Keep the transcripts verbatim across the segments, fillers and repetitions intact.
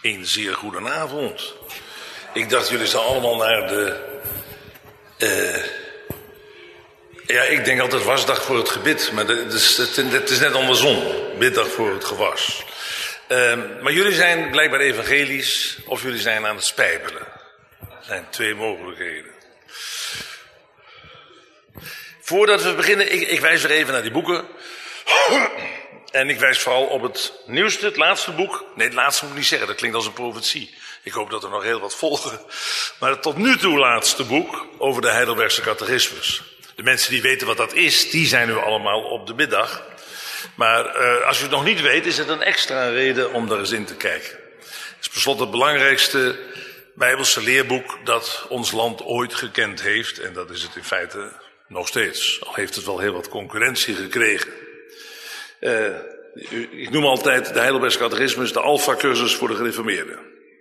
Een zeer goedenavond. Ik dacht jullie zijn allemaal naar de... Uh, ja, ik denk altijd wasdag voor het gebed, maar het is, het is net andersom. Biddag voor het gewas. Uh, maar jullie zijn blijkbaar evangelisch of jullie zijn aan het spijbelen. Er zijn twee mogelijkheden. Voordat we beginnen, ik, ik wijs weer even naar die boeken. En ik wijs vooral op het nieuwste, het laatste boek. Nee, het laatste moet ik niet zeggen, dat klinkt als een profetie. Ik hoop dat er nog heel wat volgen. Maar het tot nu toe laatste boek over de Heidelbergse catechismus. De mensen die weten wat dat is, die zijn nu allemaal op de middag. Maar uh, als u het nog niet weet, is het een extra reden om daar eens in te kijken. Het is per slot het belangrijkste Bijbelse leerboek dat ons land ooit gekend heeft. En dat is het in feite nog steeds. Al heeft het wel heel wat concurrentie gekregen. Uh, ik noem altijd de Heidelbergse catechismus de alfa-cursus voor de gereformeerden.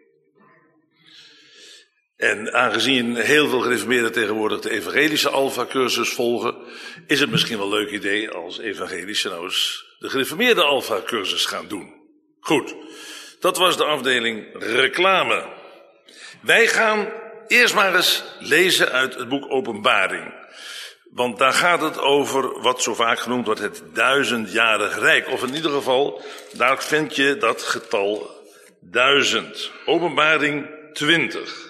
En aangezien heel veel gereformeerden tegenwoordig de evangelische alfa-cursus volgen, is het misschien wel een leuk idee als evangelische nou eens de gereformeerde alfa-cursus gaan doen. Goed, dat was de afdeling reclame. Wij gaan eerst maar eens lezen uit het boek Openbaring. Want daar gaat het over wat zo vaak genoemd wordt het duizendjarig rijk. Of in ieder geval, daar vind je dat getal duizend. Openbaring twintig.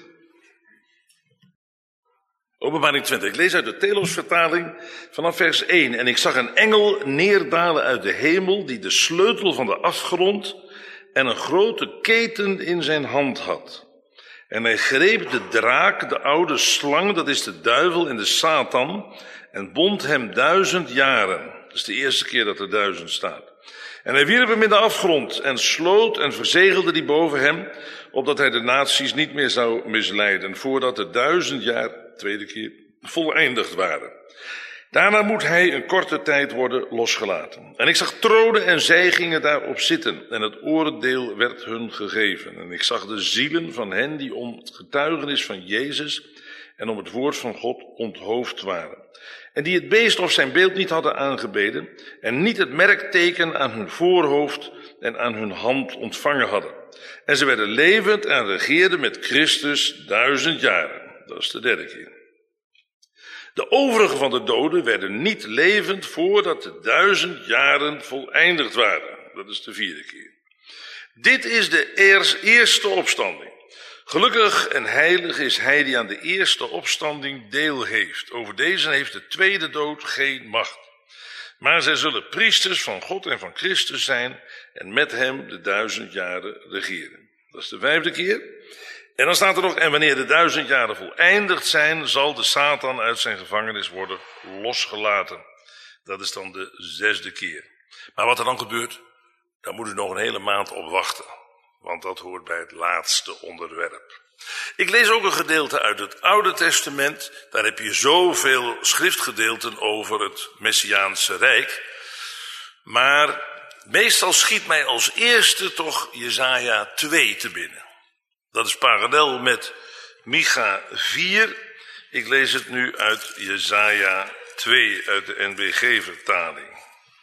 Openbaring twintig. Ik lees uit de Telos-vertaling vanaf vers één. En ik zag een engel neerdalen uit de hemel die de sleutel van de afgrond en een grote keten in zijn hand had. En hij greep de draak, de oude slang, dat is de duivel en de Satan, en bond hem duizend jaren. Dat is de eerste keer dat er duizend staat. En hij wierp hem in de afgrond en sloot en verzegelde die boven hem, opdat hij de naties niet meer zou misleiden, voordat de duizend jaar, tweede keer, voleindigd waren. Daarna moet hij een korte tijd worden losgelaten. En ik zag tronen en zij gingen daarop zitten. En het oordeel werd hun gegeven. En ik zag de zielen van hen die om het getuigenis van Jezus en om het woord van God onthoofd waren. En die het beest of zijn beeld niet hadden aangebeden. En niet het merkteken aan hun voorhoofd en aan hun hand ontvangen hadden. En ze werden levend en regeerden met Christus duizend jaren. Dat is de derde keer. De overigen van de doden werden niet levend voordat de duizend jaren voleindigd waren. Dat is de vierde keer. Dit is de eerste opstanding. Gelukkig en heilig is hij die aan de eerste opstanding deel heeft. Over deze heeft de tweede dood geen macht. Maar zij zullen priesters van God en van Christus zijn en met hem de duizend jaren regeren. Dat is de vijfde keer. En dan staat er nog, en wanneer de duizend jaren voleindigd zijn, zal de Satan uit zijn gevangenis worden losgelaten. Dat is dan de zesde keer. Maar wat er dan gebeurt, daar moet u nog een hele maand op wachten. Want dat hoort bij het laatste onderwerp. Ik lees ook een gedeelte uit het Oude Testament. Daar heb je zoveel schriftgedeelten over het Messiaanse Rijk. Maar meestal schiet mij als eerste toch Jesaja twee te binnen. Dat is parallel met Micha vier. Ik lees het nu uit Jesaja twee, uit de N B G-vertaling.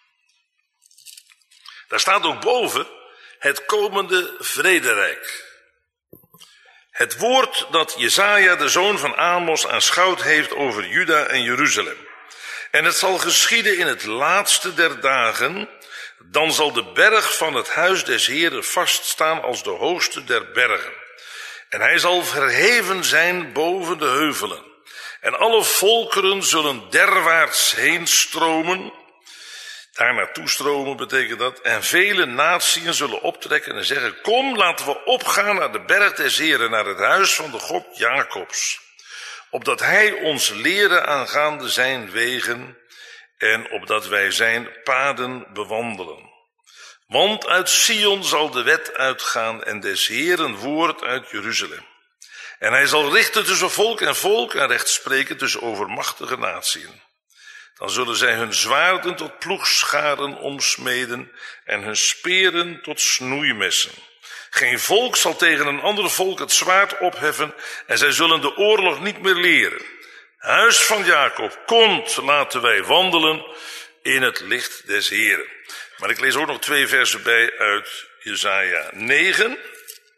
Daar staat ook boven het komende vrederijk. Het woord dat Jesaja, de zoon van Amos, aanschouwd heeft over Juda en Jeruzalem. En het zal geschieden in het laatste der dagen. Dan zal de berg van het huis des Heeren vaststaan als de hoogste der bergen. En hij zal verheven zijn boven de heuvelen. En alle volkeren zullen derwaarts heen stromen. Daar naartoe stromen betekent dat. En vele naties zullen optrekken en zeggen, kom, laten we opgaan naar de berg des Heeren, naar het huis van de God Jacobs. Opdat hij ons leren aangaande zijn wegen en opdat wij zijn paden bewandelen. Want uit Sion zal de wet uitgaan en des Heeren woord uit Jeruzalem. En hij zal richten tussen volk en volk en recht spreken tussen overmachtige natieën. Dan zullen zij hun zwaarden tot ploegscharen omsmeden en hun speren tot snoeimessen. Geen volk zal tegen een ander volk het zwaard opheffen en zij zullen de oorlog niet meer leren. Huis van Jacob, komt, laten wij wandelen in het licht des Heeren. Maar ik lees ook nog twee versen bij uit Jesaja negen.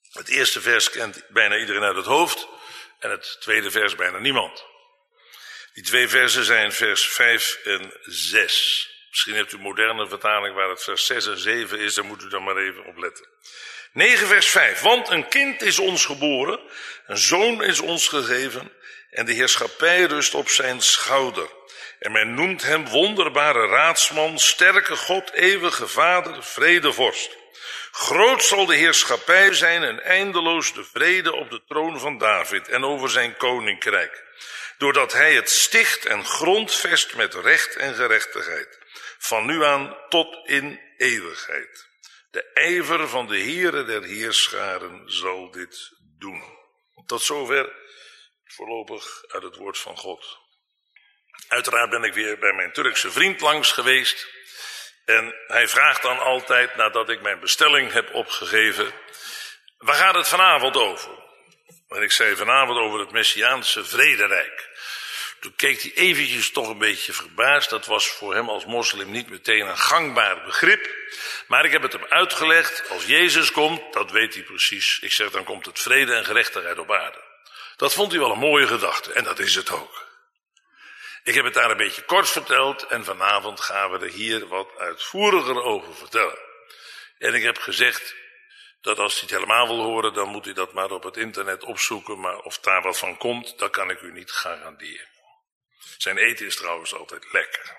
Het eerste vers kent bijna iedereen uit het hoofd en het tweede vers bijna niemand. Die twee versen zijn vers vijf en zes. Misschien hebt u een moderne vertaling waar het vers zes en zeven is, daar moet u dan maar even op letten. negen vers vijf. Want een kind is ons geboren, een zoon is ons gegeven en de heerschappij rust op zijn schouder. En men noemt hem wonderbare raadsman, sterke God, eeuwige Vader, vredevorst. Groot zal de heerschappij zijn en eindeloos de vrede op de troon van David en over zijn koninkrijk. Doordat hij het sticht en grondvest met recht en gerechtigheid. Van nu aan tot in eeuwigheid. De ijver van de Heere der Heerscharen zal dit doen. Tot zover voorlopig uit het woord van God. Uiteraard ben ik weer bij mijn Turkse vriend langs geweest. En hij vraagt dan altijd, nadat ik mijn bestelling heb opgegeven, waar gaat het vanavond over? En ik zei vanavond over het Messiaanse vrederijk. Toen keek hij eventjes toch een beetje verbaasd. Dat was voor hem als moslim niet meteen een gangbaar begrip. Maar ik heb het hem uitgelegd. Als Jezus komt, dat weet hij precies. Ik zeg, dan komt het vrede en gerechtigheid op aarde. Dat vond hij wel een mooie gedachte. En dat is het ook. Ik heb het daar een beetje kort verteld. En vanavond gaan we er hier wat uitvoeriger over vertellen. En ik heb gezegd dat als hij het helemaal wil horen, dan moet hij dat maar op het internet opzoeken. Maar of daar wat van komt, dat kan ik u niet garanderen. Zijn eten is trouwens altijd lekker.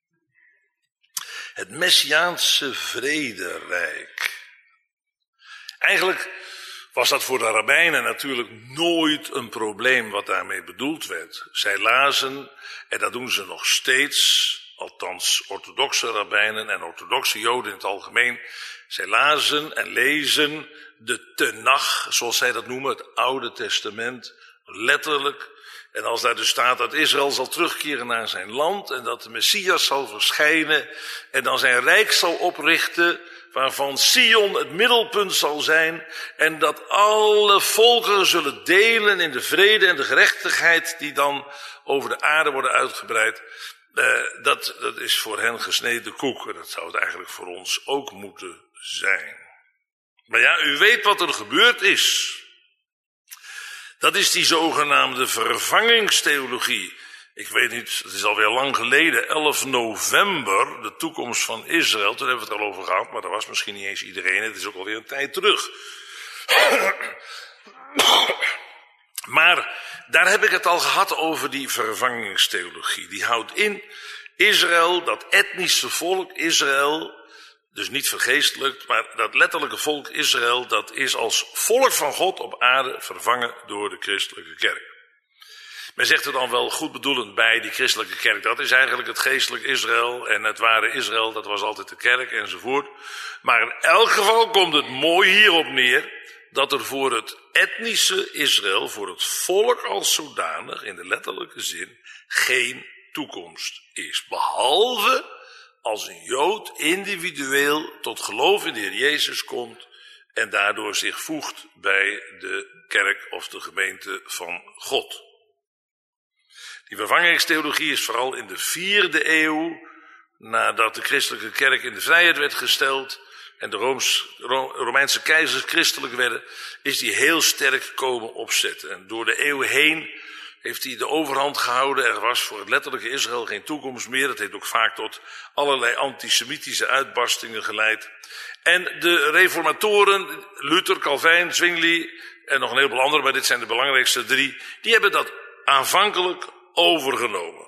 Het Messiaanse vrederijk. Eigenlijk was dat voor de rabbijnen natuurlijk nooit een probleem wat daarmee bedoeld werd. Zij lazen, en dat doen ze nog steeds, althans orthodoxe rabbijnen en orthodoxe joden in het algemeen. Zij lazen en lezen de Tenach, zoals zij dat noemen, het Oude Testament, letterlijk. En als daar dus staat dat Israël zal terugkeren naar zijn land en dat de Messias zal verschijnen en dan zijn rijk zal oprichten, waarvan Sion het middelpunt zal zijn en dat alle volkeren zullen delen in de vrede en de gerechtigheid die dan over de aarde worden uitgebreid. Uh, dat, dat is voor hen gesneden koek en dat zou het eigenlijk voor ons ook moeten zijn. Maar ja, u weet wat er gebeurd is. Dat is die zogenaamde vervangingstheologie. Ik weet niet, het is alweer lang geleden, elf november, de toekomst van Israël. Toen hebben we het al over gehad, maar dat was misschien niet eens iedereen. Het is ook alweer een tijd terug. Maar daar heb ik het al gehad over die vervangingstheologie. Die houdt in Israël, dat etnische volk Israël, dus niet vergeestelijkt, maar dat letterlijke volk Israël, dat is als volk van God op aarde vervangen door de christelijke kerk. Men zegt er dan wel goed bedoelend bij, die christelijke kerk, dat is eigenlijk het geestelijk Israël en het ware Israël, dat was altijd de kerk enzovoort. Maar in elk geval komt het mooi hierop neer dat er voor het etnische Israël, voor het volk als zodanig, in de letterlijke zin, geen toekomst is. Behalve als een Jood individueel tot geloof in de Heer Jezus komt en daardoor zich voegt bij de kerk of de gemeente van God. Die vervangingstheologie is vooral in de vierde eeuw, nadat de christelijke kerk in de vrijheid werd gesteld en de Rooms, Romeinse keizers christelijk werden, is die heel sterk komen opzetten. En door de eeuwen heen heeft hij de overhand gehouden. Er was voor het letterlijke Israël geen toekomst meer. Dat heeft ook vaak tot allerlei antisemitische uitbarstingen geleid. En de reformatoren, Luther, Calvijn, Zwingli en nog een heleboel anderen, maar dit zijn de belangrijkste drie, die hebben dat aanvankelijk overgenomen.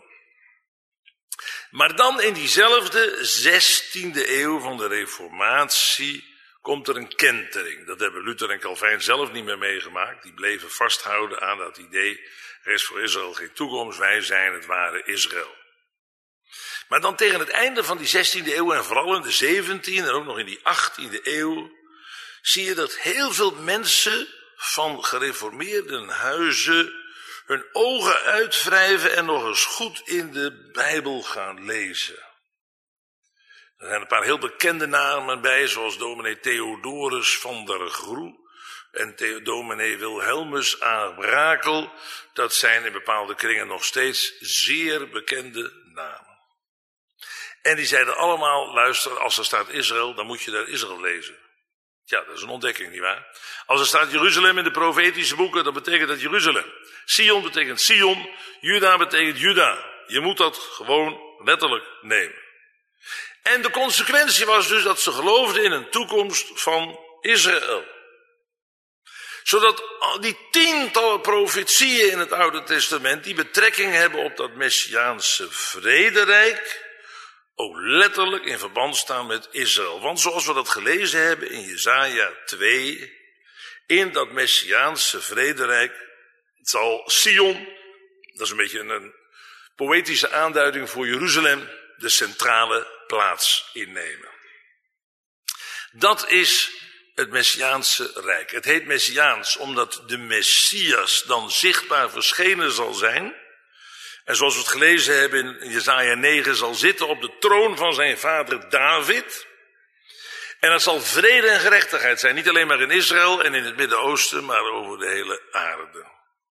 Maar dan in diezelfde zestiende eeuw van de Reformatie komt er een kentering. Dat hebben Luther en Calvijn zelf niet meer meegemaakt. Die bleven vasthouden aan dat idee, er is voor Israël geen toekomst, wij zijn het ware Israël. Maar dan tegen het einde van die zestiende eeuw en vooral in de zeventiende en ook nog in die achttiende eeuw, zie je dat heel veel mensen van gereformeerde huizen hun ogen uitwrijven en nog eens goed in de Bijbel gaan lezen. Er zijn een paar heel bekende namen bij, zoals dominee Theodorus van der Groe en The- dominee Wilhelmus A. Brakel. Dat zijn in bepaalde kringen nog steeds zeer bekende namen. En die zeiden allemaal, luister, als er staat Israël, dan moet je daar Israël lezen. Ja, dat is een ontdekking, nietwaar? Als er staat Jeruzalem in de profetische boeken, dan betekent dat Jeruzalem. Sion betekent Sion, Juda betekent Juda. Je moet dat gewoon letterlijk nemen. En de consequentie was dus dat ze geloofden in een toekomst van Israël. Zodat die tientallen profetieën in het Oude Testament, die betrekking hebben op dat Messiaanse vrederijk, ook letterlijk in verband staan met Israël. Want zoals we dat gelezen hebben in Jesaja twee, in dat Messiaanse vrederijk zal Sion, dat is een beetje een poëtische aanduiding voor Jeruzalem, de centrale plaats innemen. Dat is het Messiaanse rijk. Het heet Messiaans omdat de Messias dan zichtbaar verschenen zal zijn. En zoals we het gelezen hebben in Jesaja negen, zal zitten op de troon van zijn vader David. En dat zal vrede en gerechtigheid zijn. Niet alleen maar in Israël en in het Midden-Oosten, maar over de hele aarde.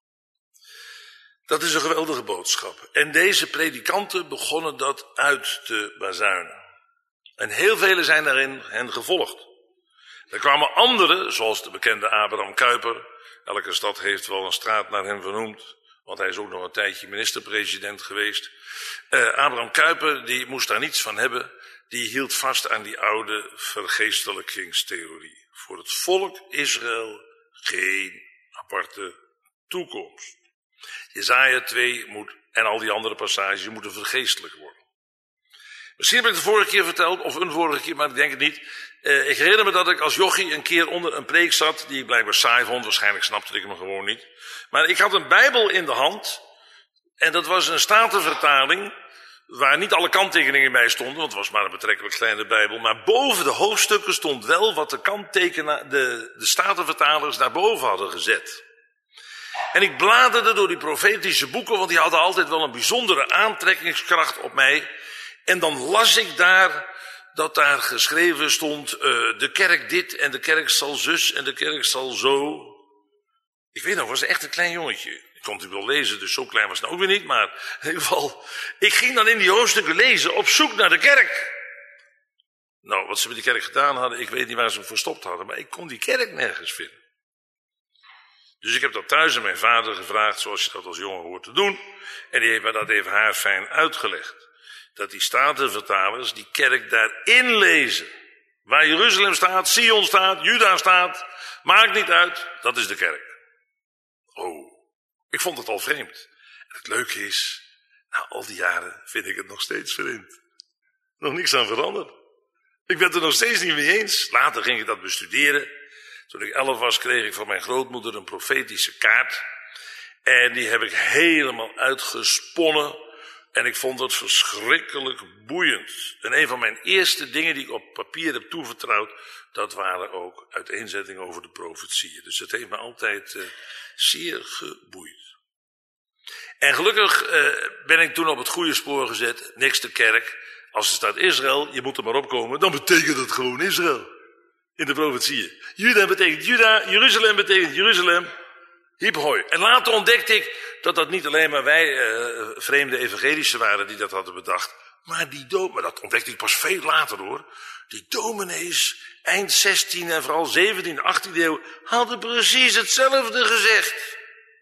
Dat is een geweldige boodschap. En deze predikanten begonnen dat uit te bazuinen. En heel velen zijn daarin hen gevolgd. Er kwamen anderen, zoals de bekende Abraham Kuyper. Elke stad heeft wel een straat naar hem vernoemd. Want hij is ook nog een tijdje minister-president geweest. Uh, Abraham Kuyper, die moest daar niets van hebben. Die hield vast aan die oude vergeestelijkingstheorie. Voor het volk Israël geen aparte toekomst. Jesaja twee moet, en al die andere passages moeten vergeestelijk worden. Misschien heb ik het de vorige keer verteld, of een vorige keer, maar ik denk het niet. Uh, ik herinner me dat ik als jochie een keer onder een preek zat, die ik blijkbaar saai vond. Waarschijnlijk snapte ik hem gewoon niet. Maar ik had een Bijbel in de hand, en dat was een statenvertaling, waar niet alle kanttekeningen bij stonden, want het was maar een betrekkelijk kleine Bijbel. Maar boven de hoofdstukken stond wel wat de kanttekenen, de, de statenvertalers daarboven hadden gezet. En ik bladerde door die profetische boeken, want die hadden altijd wel een bijzondere aantrekkingskracht op mij. En dan las ik daar dat daar geschreven stond, uh, de kerk dit en de kerk zal zus en de kerk zal zo. Ik weet nog, was echt een klein jongetje. Ik kon het wel lezen, dus zo klein was het nou ook weer niet. Maar in ieder geval, ik ging dan in die hoofdstukken lezen op zoek naar de kerk. Nou, wat ze met die kerk gedaan hadden, ik weet niet waar ze hem verstopt hadden. Maar ik kon die kerk nergens vinden. Dus ik heb dat thuis aan mijn vader gevraagd, zoals je dat als jongen hoort te doen. En die heeft me dat even haarfijn uitgelegd. Dat die statenvertalers die kerk daarin lezen. Waar Jeruzalem staat, Sion staat, Juda staat. Maakt niet uit, dat is de kerk. Oh, ik vond het al vreemd. En het leuke is, na al die jaren vind ik het nog steeds vreemd. Nog niks aan veranderd. Ik ben het er nog steeds niet mee eens. Later ging ik dat bestuderen. Toen ik elf was, kreeg ik van mijn grootmoeder een profetische kaart. En die heb ik helemaal uitgesponnen. En ik vond het verschrikkelijk boeiend. En een van mijn eerste dingen die ik op papier heb toevertrouwd, dat waren ook uiteenzettingen over de profetieën. Dus het heeft me altijd uh, zeer geboeid. En gelukkig uh, ben ik toen op het goede spoor gezet, niks de kerk. Als er staat Israël, je moet er maar opkomen, dan betekent het gewoon Israël. In de profetieën. Juda betekent Juda, Jeruzalem betekent Jeruzalem. Hiep hoi. En later ontdekte ik dat dat niet alleen maar wij uh, vreemde evangelische waren die dat hadden bedacht. Maar die dood, maar dat ontdekte ik pas veel later hoor. Die dominees, eind zestiende en vooral zeventiende, achttiende eeuw, hadden precies hetzelfde gezegd.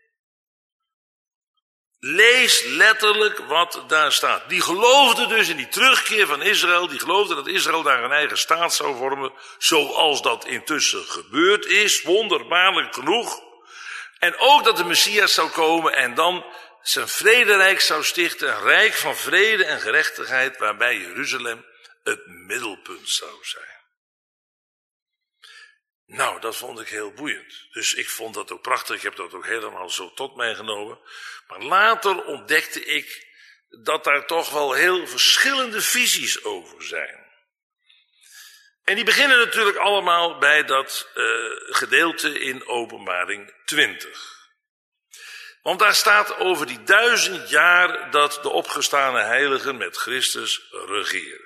Lees letterlijk wat daar staat. Die geloofden dus in die terugkeer van Israël. Die geloofden dat Israël daar een eigen staat zou vormen. Zoals dat intussen gebeurd is. Wonderbaarlijk genoeg. En ook dat de Messias zou komen en dan zijn vrederijk zou stichten. Een rijk van vrede en gerechtigheid waarbij Jeruzalem het middelpunt zou zijn. Nou, dat vond ik heel boeiend. Dus ik vond dat ook prachtig. Ik heb dat ook helemaal zo tot mij genomen. Maar later ontdekte ik dat daar toch wel heel verschillende visies over zijn. En die beginnen natuurlijk allemaal bij dat uh, gedeelte in Openbaring twintig. Want daar staat over die duizend jaar dat de opgestane heiligen met Christus regeren.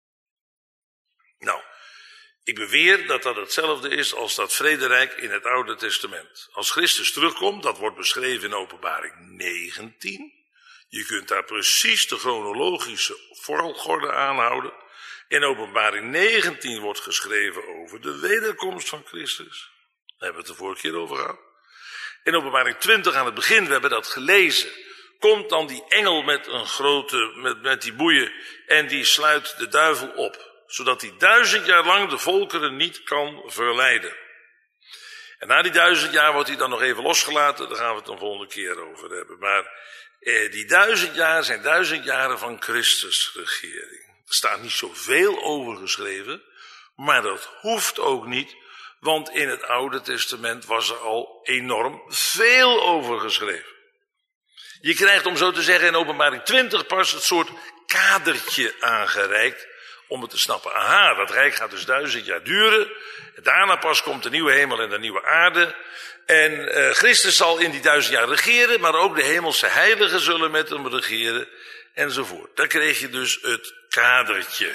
Nou, ik beweer dat dat hetzelfde is als dat vrederijk in het Oude Testament. Als Christus terugkomt, dat wordt beschreven in Openbaring negentien. Je kunt daar precies de chronologische volgorde aanhouden. In Openbaring negentien wordt geschreven over de wederkomst van Christus. Daar hebben we het de vorige keer over gehad. In Openbaring twintig aan het begin, we hebben dat gelezen, komt dan die engel met een grote, met, met die boeien en die sluit de duivel op, zodat hij duizend jaar lang de volkeren niet kan verleiden. En na die duizend jaar wordt hij dan nog even losgelaten, daar gaan we het een volgende keer over hebben. Maar eh, die duizend jaar zijn duizend jaren van Christus regering. Er staat niet zoveel over geschreven, maar dat hoeft ook niet, want in het Oude Testament was er al enorm veel over geschreven. Je krijgt, om zo te zeggen, in Openbaring twintig pas het soort kadertje aangereikt om het te snappen. Aha, dat rijk gaat dus duizend jaar duren. Daarna pas komt de nieuwe hemel en de nieuwe aarde. En uh, Christus zal in die duizend jaar regeren, maar ook de hemelse heiligen zullen met hem regeren, enzovoort. Daar kreeg je dus het kadertje.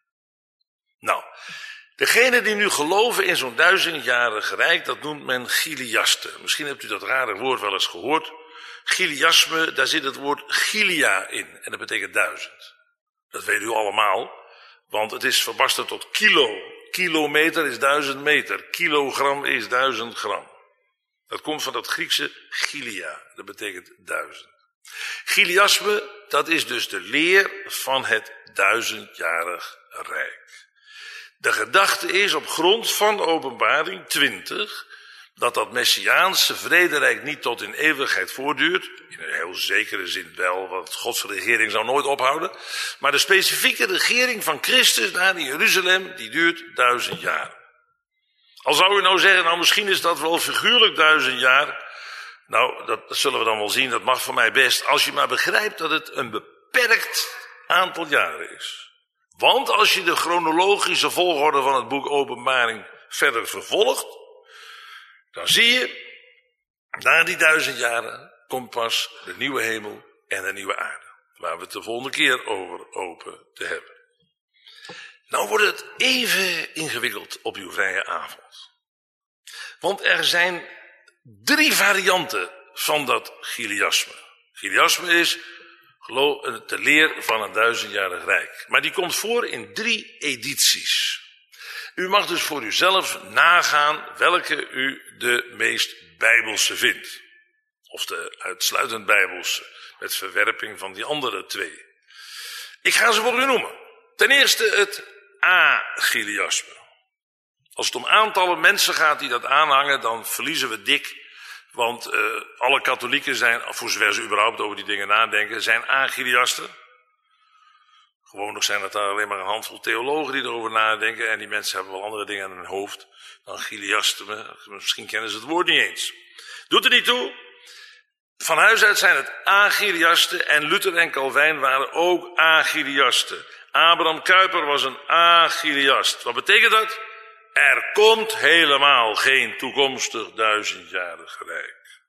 Nou, degene die nu geloven in zo'n duizendjarig rijk, dat noemt men chiliasten. Misschien hebt u dat rare woord wel eens gehoord. Chiliasme, daar zit het woord chilia in, en dat betekent duizend. Dat weet u allemaal, want het is verbasterd tot kilo. Kilometer is duizend meter, kilogram is duizend gram. Dat komt van dat Griekse chilia, dat betekent duizend. Chiliasme, dat is dus de leer van het duizendjarig rijk. De gedachte is op grond van Openbaring twintig, dat dat Messiaanse vrederijk niet tot in eeuwigheid voortduurt. In een heel zekere zin wel, want Gods regering zou nooit ophouden. Maar de specifieke regering van Christus daar in Jeruzalem, die duurt duizend jaar. Al zou u nou zeggen, nou misschien is dat wel figuurlijk duizend jaar. Nou, dat zullen we dan wel zien, dat mag voor mij best. Als je maar begrijpt dat het een beperkt aantal jaren is. Want als je de chronologische volgorde van het boek Openbaring verder vervolgt, dan zie je, na die duizend jaren komt pas de nieuwe hemel en de nieuwe aarde. Waar we het de volgende keer over hopen te hebben. Nou wordt het even ingewikkeld op uw vrije avond. Want er zijn drie varianten van dat chiliasme. Chiliasme is de leer van een duizendjarig rijk. Maar die komt voor in drie edities. U mag dus voor uzelf nagaan welke u de meest bijbelse vindt. Of de uitsluitend bijbelse, met verwerping van die andere twee. Ik ga ze voor u noemen. Ten eerste het achiliasme. Als het om aantallen mensen gaat die dat aanhangen, dan verliezen we dik. Want uh, alle katholieken zijn, voor zover ze überhaupt over die dingen nadenken, zijn achiliasten. Gewoonlijk zijn het daar alleen maar een handvol theologen die erover nadenken. En die mensen hebben wel andere dingen aan hun hoofd dan chiliasten. Misschien kennen ze het woord niet eens. Doet er niet toe. Van huis uit zijn het achiliasten. En Luther en Calvijn waren ook achiliasten. Abraham Kuyper was een achiliast. Wat betekent dat? Er komt helemaal geen toekomstig duizendjarig rijk.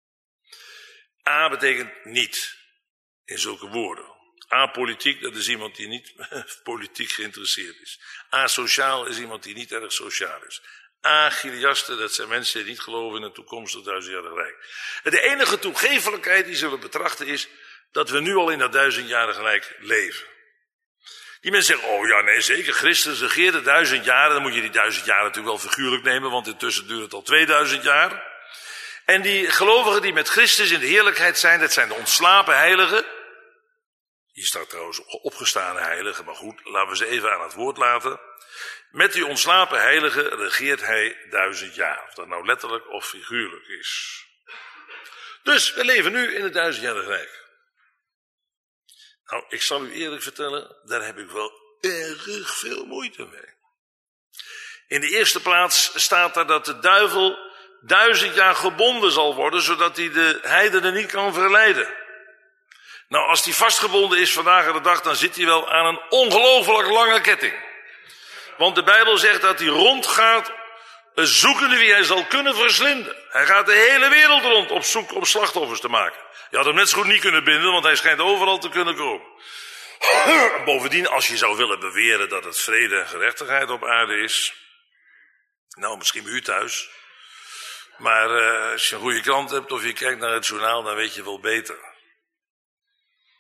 A betekent niet in zulke woorden. Apolitiek, dat is iemand die niet politiek geïnteresseerd is. Asociaal is iemand die niet erg sociaal is. Achiliasten, dat zijn mensen die niet geloven in een toekomstig duizendjarig rijk. De enige toegeeflijkheid die zullen betrachten is dat we nu al in dat duizendjarig rijk leven. Die mensen zeggen, oh ja, nee, zeker, Christus regeerde duizend jaren. Dan moet je die duizend jaren natuurlijk wel figuurlijk nemen, want intussen duurt het al tweeduizend jaar. En die gelovigen die met Christus in de heerlijkheid zijn, dat zijn de ontslapen heiligen. Hier staat trouwens opgestane heiligen, maar goed, laten we ze even aan het woord laten. Met die ontslapen heiligen regeert hij duizend jaar. Of dat nou letterlijk of figuurlijk is. Dus, we leven nu in het duizendjarig rijk. Nou, ik zal u eerlijk vertellen, daar heb ik wel erg veel moeite mee. In de eerste plaats staat er dat de duivel duizend jaar gebonden zal worden, zodat hij de heidenen niet kan verleiden. Nou, als hij vastgebonden is vandaag aan de dag, dan zit hij wel aan een ongelooflijk lange ketting. Want de Bijbel zegt dat hij rondgaat, zoekende wie hij zal kunnen verslinden. Hij gaat de hele wereld rond op zoek om slachtoffers te maken. Je had hem net zo goed niet kunnen binden, want hij schijnt overal te kunnen komen. Bovendien, als je zou willen beweren dat het vrede en gerechtigheid op aarde is. Nou, misschien bij u thuis. Maar uh, als je een goede krant hebt of je kijkt naar het journaal, dan weet je wel beter.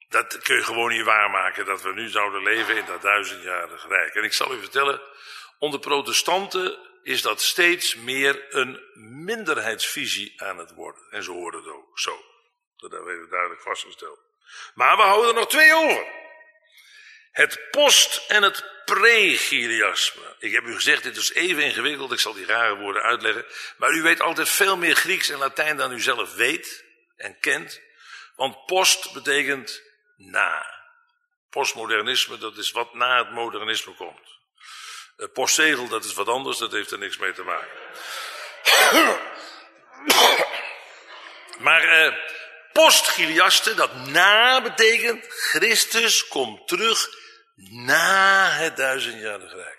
Dat kun je gewoon niet waarmaken, dat we nu zouden leven in dat duizendjarig rijk. En ik zal u vertellen, onder protestanten is dat steeds meer een minderheidsvisie aan het worden. En ze horen het ook zo. Dat hebben we duidelijk vastgesteld. Maar we houden er nog twee over. Het post- en het pre-Chiliasme. Ik heb u gezegd, dit is even ingewikkeld, ik zal die rare woorden uitleggen. Maar u weet altijd veel meer Grieks en Latijn dan u zelf weet en kent. Want post betekent na. Postmodernisme, dat is wat na het modernisme komt. Postzegel, dat is wat anders, dat heeft er niks mee te maken. Maar eh, post-Chiliaste, dat na betekent, Christus komt terug na het duizendjarig rijk.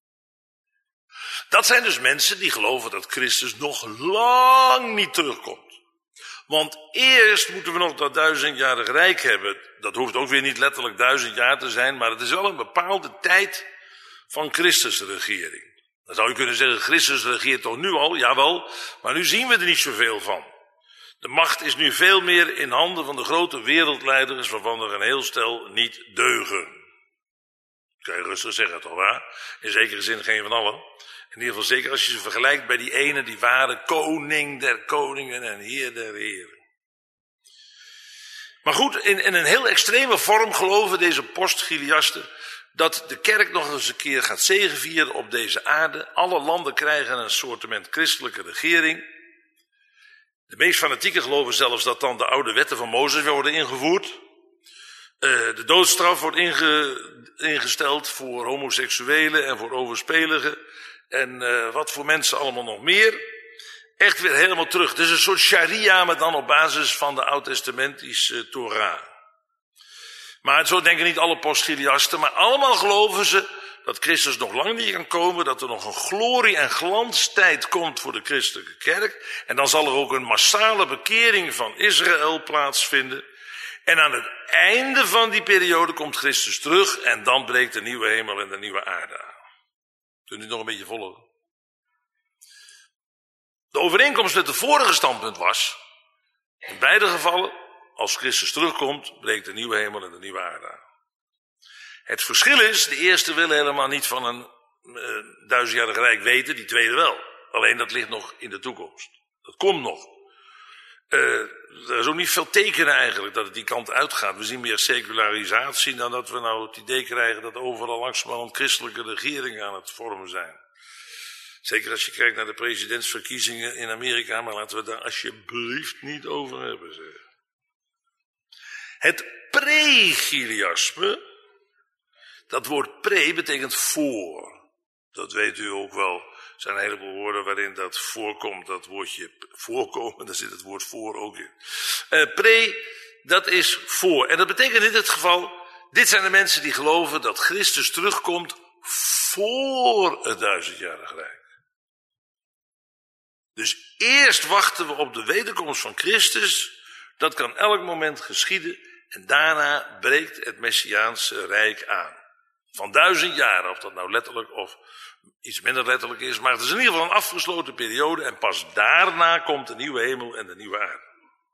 Dat zijn dus mensen die geloven dat Christus nog lang niet terugkomt. Want eerst moeten we nog dat duizendjarig rijk hebben. Dat hoeft ook weer niet letterlijk duizend jaar te zijn, maar het is wel een bepaalde tijd van Christus' regering. Dan zou je kunnen zeggen, Christus regeert toch nu al? Jawel, maar nu zien we er niet zoveel van. De macht is nu veel meer in handen van de grote wereldleiders, waarvan er een heel stel niet deugen. Kan je rustig zeggen, toch waar? In zekere zin geen van allen. In ieder geval zeker als je ze vergelijkt bij die ene, die ware koning der koningen en heer der heren. Maar goed, in, in een heel extreme vorm geloven deze post-Chiliasten dat de kerk nog eens een keer gaat zegevieren op deze aarde. Alle landen krijgen een soortement christelijke regering. De meest fanatieken geloven zelfs dat dan de oude wetten van Mozes worden ingevoerd. Uh, de doodstraf wordt inge, ingesteld voor homoseksuelen en voor overspeligen. En uh, wat voor mensen allemaal nog meer. Echt weer helemaal terug. Het is een soort sharia, maar dan op basis van de oud-testamentische Torah. Maar zo denken niet alle post-Chiliasten, maar allemaal geloven ze dat Christus nog lang niet kan komen, dat er nog een glorie- en glanstijd komt voor de christelijke kerk. En dan zal er ook een massale bekering van Israël plaatsvinden. En aan het einde van die periode komt Christus terug en dan breekt de nieuwe hemel en de nieuwe aarde aan. Kunt u het nog een beetje volgen? De overeenkomst met het vorige standpunt was, in beide gevallen, als Christus terugkomt, breekt de nieuwe hemel en de nieuwe aarde aan. Het verschil is, de eerste willen helemaal niet van een uh, duizendjarig rijk weten, die tweede wel. Alleen dat ligt nog in de toekomst. Dat komt nog. Uh, er is ook niet veel tekenen eigenlijk dat het die kant uitgaat. We zien meer secularisatie dan dat we nou het idee krijgen dat overal langzamerhand christelijke regeringen aan het vormen zijn. Zeker als je kijkt naar de presidentsverkiezingen in Amerika, maar laten we daar alsjeblieft niet over hebben. Zeg. Het pre-Chiliasme, dat woord pre betekent voor. Dat weet u ook wel. Er zijn een heleboel woorden waarin dat voorkomt, dat woordje voorkomen, daar zit het woord voor ook in. Uh, pre, dat is voor. En dat betekent in dit geval, dit zijn de mensen die geloven dat Christus terugkomt voor het duizendjarig rijk. Dus eerst wachten we op de wederkomst van Christus. Dat kan elk moment geschieden. En daarna breekt het Messiaanse rijk aan. Van duizend jaren, of dat nou letterlijk of iets minder letterlijk is. Maar het is in ieder geval een afgesloten periode. En pas daarna komt de nieuwe hemel en de nieuwe aarde.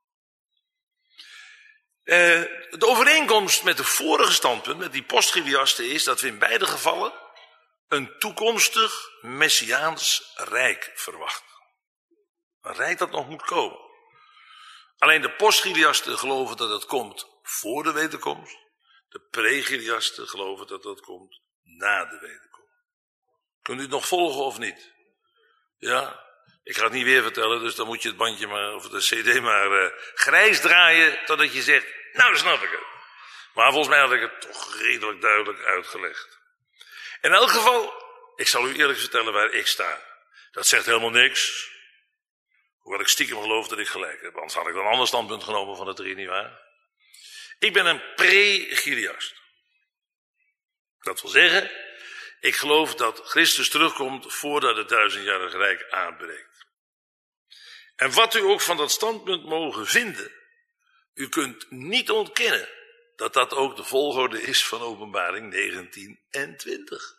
Uh, de overeenkomst met de vorige standpunt, met die post-Chiliasten, is dat we in beide gevallen een toekomstig Messiaans rijk verwachten. Een rijk dat nog moet komen. Alleen de post-Chiliasten geloven dat het komt voor de wederkomst. De pre-Chiliasten geloven dat dat komt na de wederkomst. Kunt u het nog volgen of niet? Ja? Ik ga het niet weer vertellen, dus dan moet je het bandje maar, of de cd maar uh, grijs draaien, totdat je zegt, nou dan snap ik het. Maar volgens mij had ik het toch redelijk duidelijk uitgelegd. In elk geval, ik zal u eerlijk vertellen waar ik sta. Dat zegt helemaal niks. Hoewel ik stiekem geloof dat ik gelijk heb. Anders had ik dan een ander standpunt genomen van de drie, nietwaar? Ik ben een pre-Chiliast. Dat wil zeggen, ik geloof dat Christus terugkomt voordat het duizendjarig rijk aanbreekt. En wat u ook van dat standpunt mogen vinden, u kunt niet ontkennen dat dat ook de volgorde is van Openbaring negentien en twintig.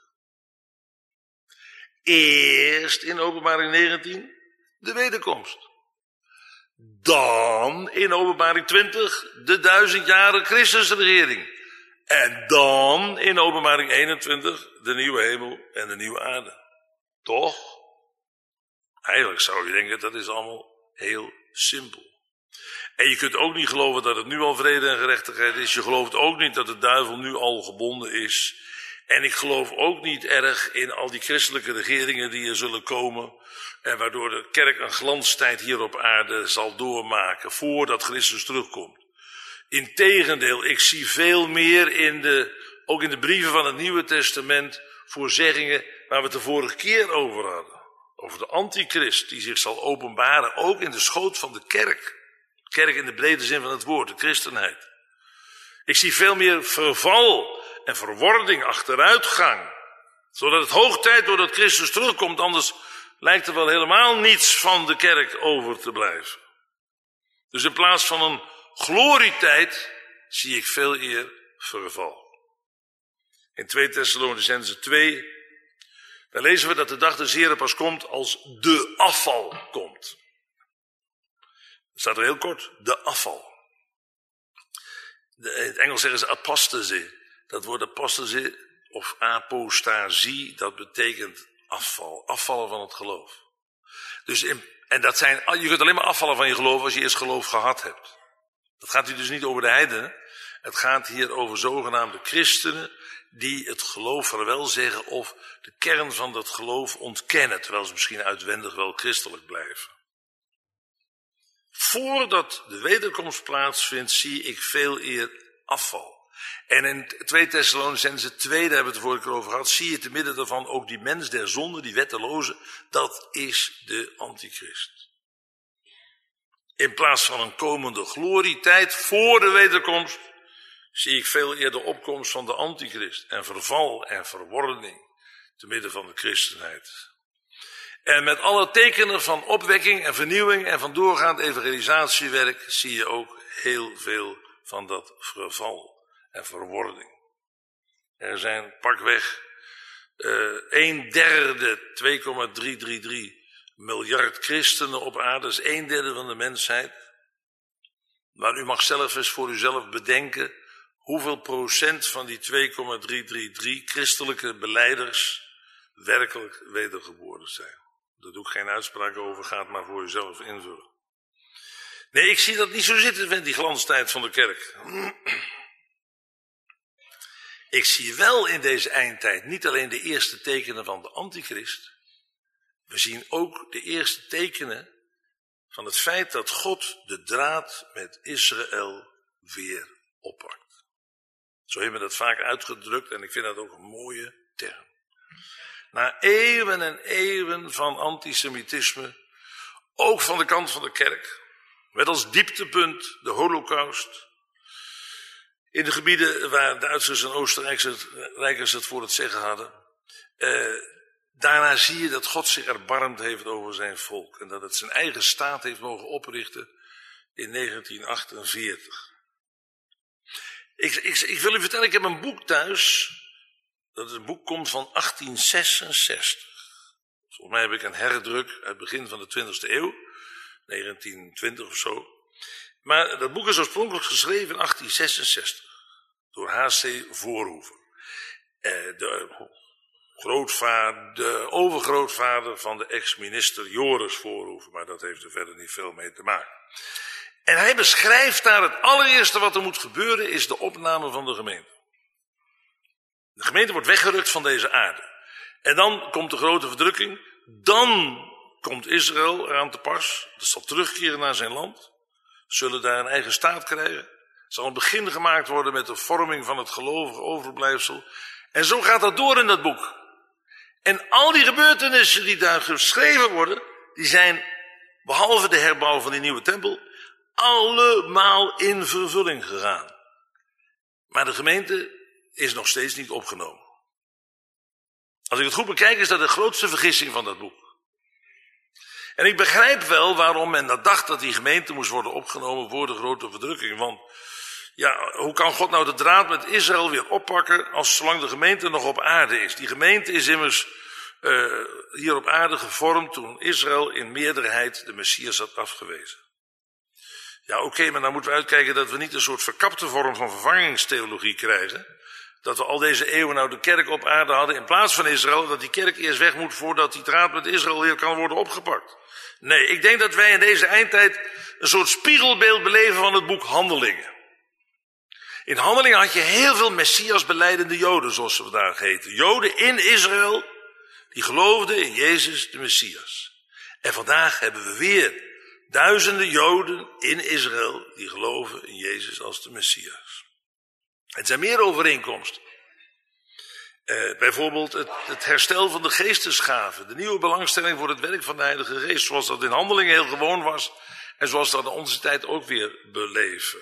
Eerst in Openbaring negentien de wederkomst. Dan in Openbaring twintig de duizendjarige Christusregering. En dan in Openbaring eenentwintig de nieuwe hemel en de nieuwe aarde. Toch? Eigenlijk zou je denken, dat is allemaal heel simpel. En je kunt ook niet geloven dat het nu al vrede en gerechtigheid is. Je gelooft ook niet dat de duivel nu al gebonden is. En ik geloof ook niet erg in al die christelijke regeringen die er zullen komen. En waardoor de kerk een glanstijd hier op aarde zal doormaken voordat Christus terugkomt. Integendeel, ik zie veel meer in de, ook in de brieven van het Nieuwe Testament, voorzeggingen waar we het de vorige keer over hadden. Over de antichrist die zich zal openbaren, ook in de schoot van de kerk. Kerk in de brede zin van het woord, de christenheid. Ik zie veel meer verval en verwording, achteruitgang. Zodat het hoog tijd wordt dat Christus terugkomt, anders lijkt er wel helemaal niets van de kerk over te blijven. Dus in plaats van een glorietijd zie ik veel eer verval. In twee Thessalonicenzen twee, daar lezen we dat de dag des Heren pas komt als de afval komt. Dat staat er heel kort, de afval. De, in het Engels zeggen ze apostasy. Dat woord apostasy of apostasie, dat betekent afval. Afvallen van het geloof. Dus in, en dat zijn, je kunt alleen maar afvallen van je geloof als je eerst geloof gehad hebt. Dat gaat hier dus niet over de heidenen. Het gaat hier over zogenaamde christenen die het geloof vaarwel zeggen of de kern van dat geloof ontkennen, terwijl ze misschien uitwendig wel christelijk blijven. Voordat de wederkomst plaatsvindt, zie ik veel eer afval. En in twee Thessalonicenzen twee, daar hebben we het de vorige keer over gehad, zie je te midden daarvan ook die mens der zonde, die wetteloze, dat is de antichrist. In plaats van een komende glorietijd voor de wederkomst, zie ik veel eerder opkomst van de antichrist en verval en verwording te midden van de christenheid. En met alle tekenen van opwekking en vernieuwing en van doorgaand evangelisatiewerk zie je ook heel veel van dat verval en verwording. Er zijn pakweg uh, een derde, twee komma driehonderddraaiendertig miljard christenen op aarde, dat is een derde van de mensheid. Maar u mag zelf eens voor uzelf bedenken hoeveel procent van die twee komma driehonderddraaiendertig christelijke belijders werkelijk wedergeboren zijn. Daar doe ik geen uitspraak over, ga het maar voor uzelf invullen. Nee, ik zie dat niet zo zitten met die glanstijd van de kerk. Ik zie wel in deze eindtijd niet alleen de eerste tekenen van de antichrist. We zien ook de eerste tekenen van het feit dat God de draad met Israël weer oppakt. Zo hebben we dat vaak uitgedrukt en ik vind dat ook een mooie term. Na eeuwen en eeuwen van antisemitisme, ook van de kant van de kerk, met als dieptepunt de Holocaust, in de gebieden waar Duitsers en Oostenrijkers het voor het zeggen hadden. Eh, daarna zie je dat God zich erbarmd heeft over zijn volk en dat het zijn eigen staat heeft mogen oprichten in negentien achtenveertig. Ik, ik, ik wil u vertellen, ik heb een boek thuis. Dat is een boek komt van achttien zesenzestig. Volgens mij heb ik een herdruk uit het begin van de twintigste eeuw. negentien twintig of zo. Maar dat boek is oorspronkelijk geschreven in achttien zesenzestig. Door H C Voorhoeven. Eh, de grootvader, de overgrootvader van de ex-minister Joris Voorhoeven. Maar dat heeft er verder niet veel mee te maken. En hij beschrijft daar het allereerste wat er moet gebeuren is de opname van de gemeente. De gemeente wordt weggerukt van deze aarde. En dan komt de grote verdrukking. Dan komt Israël eraan te pas. Dat zal terugkeren naar zijn land. Zullen daar een eigen staat krijgen. Er zal een begin gemaakt worden met de vorming van het gelovige overblijfsel. En zo gaat dat door in dat boek. En al die gebeurtenissen die daar geschreven worden, die zijn, behalve de herbouw van die nieuwe tempel, allemaal in vervulling gegaan. Maar de gemeente is nog steeds niet opgenomen. Als ik het goed bekijk, is dat de grootste vergissing van dat boek. En ik begrijp wel waarom men dat dacht dat die gemeente moest worden opgenomen voor de grote verdrukking. Want ja, hoe kan God nou de draad met Israël weer oppakken als zolang de gemeente nog op aarde is? Die gemeente is immers uh, hier op aarde gevormd toen Israël in meerderheid de Messias had afgewezen. Ja, oké, okay, maar dan moeten we uitkijken dat we niet een soort verkapte vorm van vervangingstheologie krijgen. Dat we al deze eeuwen nou de kerk op aarde hadden in plaats van Israël, dat die kerk eerst weg moet voordat die draad met Israël weer kan worden opgepakt. Nee, ik denk dat wij in deze eindtijd een soort spiegelbeeld beleven van het boek Handelingen. In Handelingen had je heel veel Messias-belijdende Joden, zoals ze vandaag heten. Joden in Israël, die geloofden in Jezus de Messias. En vandaag hebben we weer duizenden Joden in Israël die geloven in Jezus als de Messias. Het zijn meer overeenkomsten. Uh, bijvoorbeeld het, het herstel van de geestesgaven, de nieuwe belangstelling voor het werk van de Heilige Geest, zoals dat in Handelingen heel gewoon was en zoals dat in onze tijd ook weer beleven.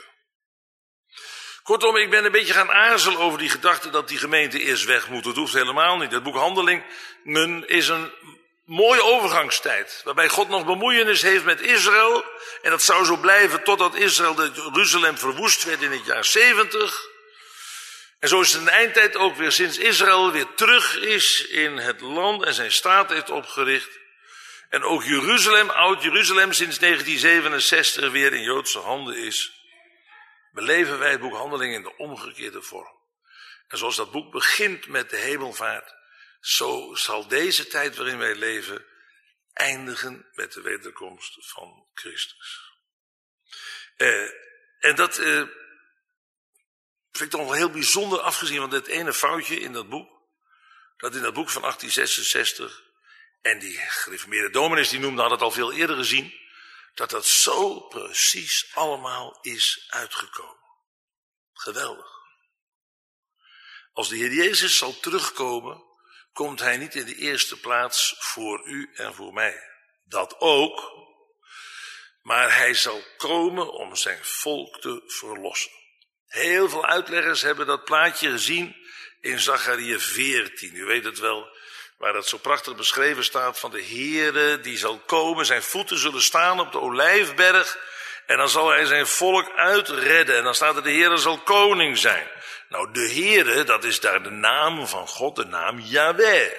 Kortom, ik ben een beetje gaan aarzelen over die gedachte dat die gemeente eerst weg moet. Dat hoeft helemaal niet. Het boek Handelingen is een mooie overgangstijd, waarbij God nog bemoeienis heeft met Israël. En dat zou zo blijven totdat Israël de Jeruzalem verwoest werd in het jaar zeventig. En zo is het in de eindtijd ook weer, sinds Israël weer terug is in het land en zijn staat heeft opgericht. En ook Jeruzalem, oud Jeruzalem, sinds negentien zevenenzestig weer in Joodse handen is. Beleven wij het boek Handelingen in de omgekeerde vorm. En zoals dat boek begint met de hemelvaart, zo zal deze tijd waarin wij leven eindigen met de wederkomst van Christus. Uh, en dat uh, vind ik toch wel heel bijzonder, afgezien van dit ene foutje in dat boek. Dat in dat boek van achttien zesenzestig, en die gereformeerde dominees die noemden, hadden het al veel eerder gezien, dat dat zo precies allemaal is uitgekomen. Geweldig. Als de Heer Jezus zal terugkomen, komt hij niet in de eerste plaats voor u en voor mij. Dat ook. Maar hij zal komen om zijn volk te verlossen. Heel veel uitleggers hebben dat plaatje gezien in Zachariah veertien. U weet het wel, waar dat zo prachtig beschreven staat van de Heere die zal komen. Zijn voeten zullen staan op de Olijfberg en dan zal hij zijn volk uitredden. En dan staat er, de Heere zal koning zijn. Nou, de Heere, dat is daar de naam van God, de naam Yahweh.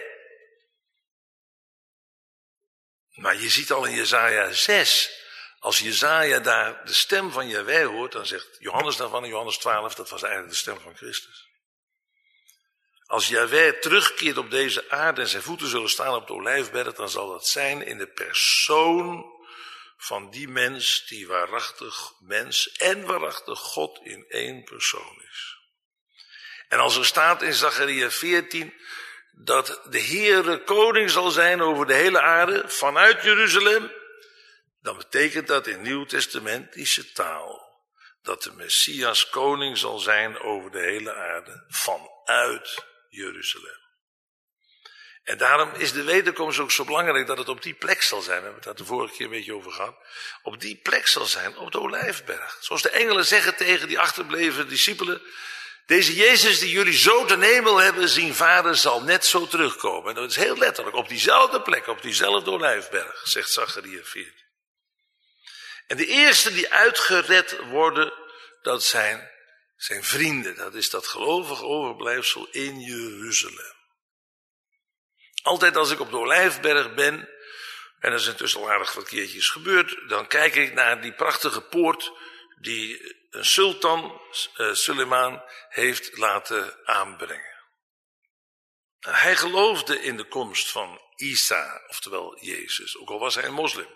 Maar je ziet al in Jesaja zes, als Jesaja daar de stem van Yahweh hoort, dan zegt Johannes daarvan in Johannes twaalf, dat was eigenlijk de stem van Christus. Als Yahweh terugkeert op deze aarde en zijn voeten zullen staan op de Olijfberg, dan zal dat zijn in de persoon van die mens die waarachtig mens en waarachtig God in één persoon is. En als er staat in Zachariah veertien dat de Heere koning zal zijn over de hele aarde vanuit Jeruzalem, dan betekent dat in nieuwtestamentische taal dat de Messias koning zal zijn over de hele aarde vanuit Jeruzalem. En daarom is de wederkomst ook zo belangrijk dat het op die plek zal zijn. We hebben het daar de vorige keer een beetje over gehad. Op die plek zal zijn, op de Olijfberg. Zoals de engelen zeggen tegen die achterbleven discipelen, deze Jezus die jullie zo ten hemel hebben zien varen, zal net zo terugkomen. En dat is heel letterlijk, op diezelfde plek, op diezelfde Olijfberg, zegt Zachariah veertien. En de eerste die uitgered worden, dat zijn zijn vrienden. Dat is dat gelovig overblijfsel in Jeruzalem. Altijd als ik op de Olijfberg ben, en dat is intussen al aardig wat keertjes gebeurd, dan kijk ik naar die prachtige poort die een sultan, uh, Suleiman, heeft laten aanbrengen. Nou, hij geloofde in de komst van Isa, oftewel Jezus, ook al was hij een moslim.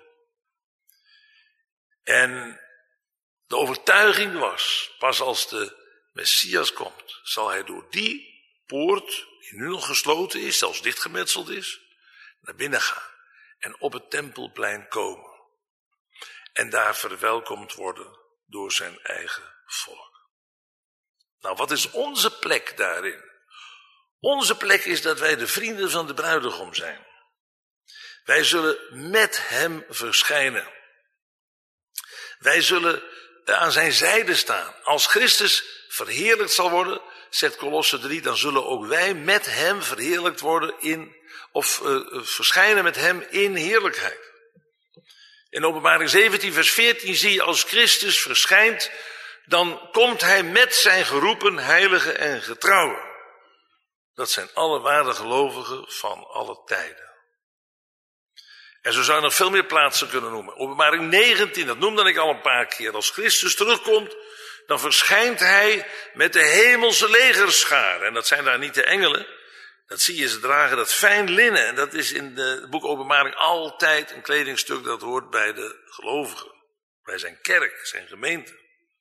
En de overtuiging was, pas als de Messias komt, zal hij door die poort, die nu nog gesloten is, zelfs dichtgemetseld is, naar binnen gaan en op het tempelplein komen. En daar verwelkomd worden door zijn eigen volk. Nou, wat is onze plek daarin? Onze plek is dat wij de vrienden van de bruidegom zijn. Wij zullen met hem verschijnen. Wij zullen aan zijn zijde staan. Als Christus verheerlijkt zal worden, zegt Kolosse drie, dan zullen ook wij met hem verheerlijkt worden in, of uh, verschijnen met hem in heerlijkheid. In Openbaring zeventien vers veertien zie je, als Christus verschijnt, dan komt hij met zijn geroepen heiligen en getrouwen. Dat zijn alle ware gelovigen van alle tijden. En zo zou je nog veel meer plaatsen kunnen noemen. Openbaring negentien, dat noemde ik al een paar keer. Als Christus terugkomt, dan verschijnt hij met de hemelse legerschaar. En dat zijn daar niet de engelen. Dat zie je, ze dragen dat fijn linnen. En dat is in het boek Openbaring altijd een kledingstuk dat hoort bij de gelovigen. Bij zijn kerk, zijn gemeente.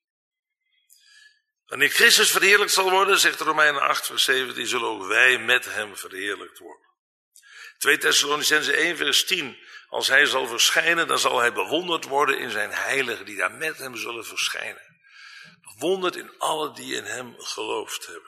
Wanneer Christus verheerlijkt zal worden, zegt Romeinen acht vers zeventien, zullen ook wij met hem verheerlijkt worden. twee Thessalonicenzen één vers tien, als hij zal verschijnen, dan zal hij bewonderd worden in zijn heiligen die daar met hem zullen verschijnen. Bewonderd in allen die in hem geloofd hebben.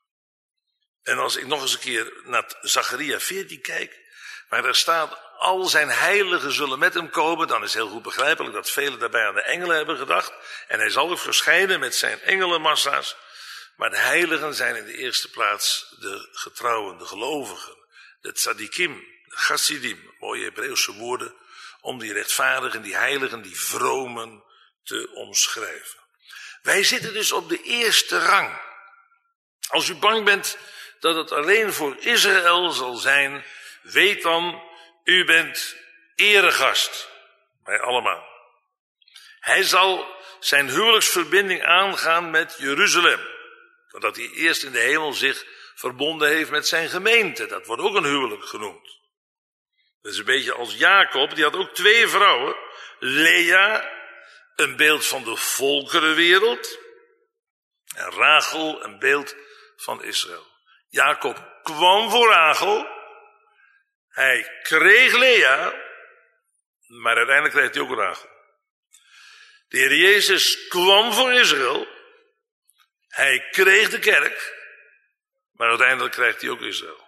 En als ik nog eens een keer naar Zacharia veertien kijk, waar daar staat, al zijn heiligen zullen met hem komen, dan is heel goed begrijpelijk dat velen daarbij aan de engelen hebben gedacht. En hij zal ook verschijnen met zijn engelenmassa's. Maar de heiligen zijn in de eerste plaats de getrouwen, de gelovigen, de tzadikim, de chassidim, mooie Hebreeuwse woorden, om die rechtvaardigen, die heiligen, die vromen te omschrijven. Wij zitten dus op de eerste rang. Als u bang bent dat het alleen voor Israël zal zijn, weet dan, u bent eregast. Wij allemaal. Hij zal zijn huwelijksverbinding aangaan met Jeruzalem. Zodat hij eerst in de hemel zich verbonden heeft met zijn gemeente. Dat wordt ook een huwelijk genoemd. Dat is een beetje als Jacob, die had ook twee vrouwen. Lea, een beeld van de volkerenwereld. En Rachel, een beeld van Israël. Jacob kwam voor Rachel. Hij kreeg Lea. Maar uiteindelijk kreeg hij ook Rachel. De Heer Jezus kwam voor Israël. Hij kreeg de kerk. Maar uiteindelijk krijgt hij ook Israël.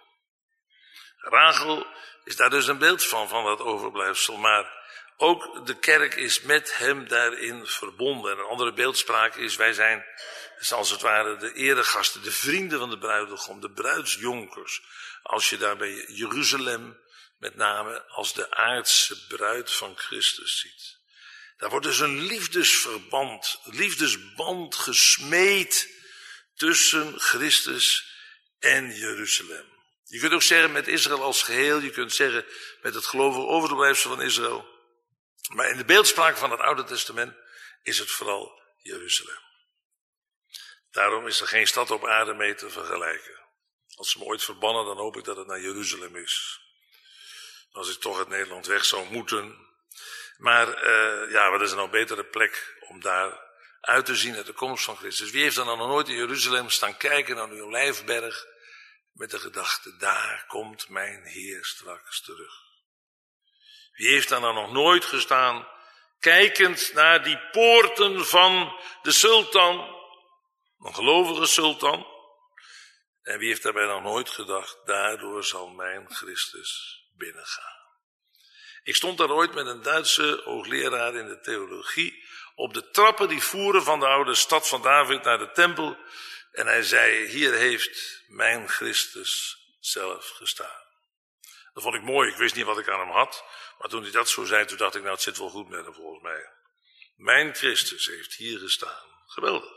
Rachel is daar dus een beeld van, van dat overblijfsel. Maar ook de kerk is met hem daarin verbonden. En een andere beeldspraak is, wij zijn, is als het ware de eregasten, de vrienden van de bruidegom, de bruidsjonkers. Als je daar bij Jeruzalem met name als de aardse bruid van Christus ziet. Daar wordt dus een liefdesverband, liefdesband gesmeed tussen Christus en Jeruzalem. Je kunt ook zeggen met Israël als geheel, je kunt zeggen met het gelovige overblijfsel van Israël. Maar in de beeldspraak van het Oude Testament is het vooral Jeruzalem. Daarom is er geen stad op aarde mee te vergelijken. Als ze me ooit verbannen, dan hoop ik dat het naar Jeruzalem is. Als ik toch uit Nederland weg zou moeten. Maar uh, ja, wat is er nou een betere plek om daar uit te zien uit de komst van Christus? Wie heeft er dan nog nooit in Jeruzalem staan kijken naar de Olijfberg met de gedachte, daar komt mijn Heer straks terug? Wie heeft daar dan nog nooit gestaan, kijkend naar die poorten van de sultan, een gelovige sultan? En wie heeft daarbij nog nooit gedacht, daardoor zal mijn Christus binnengaan? Ik stond daar ooit met een Duitse hoogleraar in de theologie op de trappen die voeren van de oude stad van David naar de tempel. En hij zei, hier heeft mijn Christus zelf gestaan. Dat vond ik mooi, ik wist niet wat ik aan hem had. Maar toen hij dat zo zei, toen dacht ik, nou het zit wel goed met hem volgens mij. Mijn Christus heeft hier gestaan. Geweldig.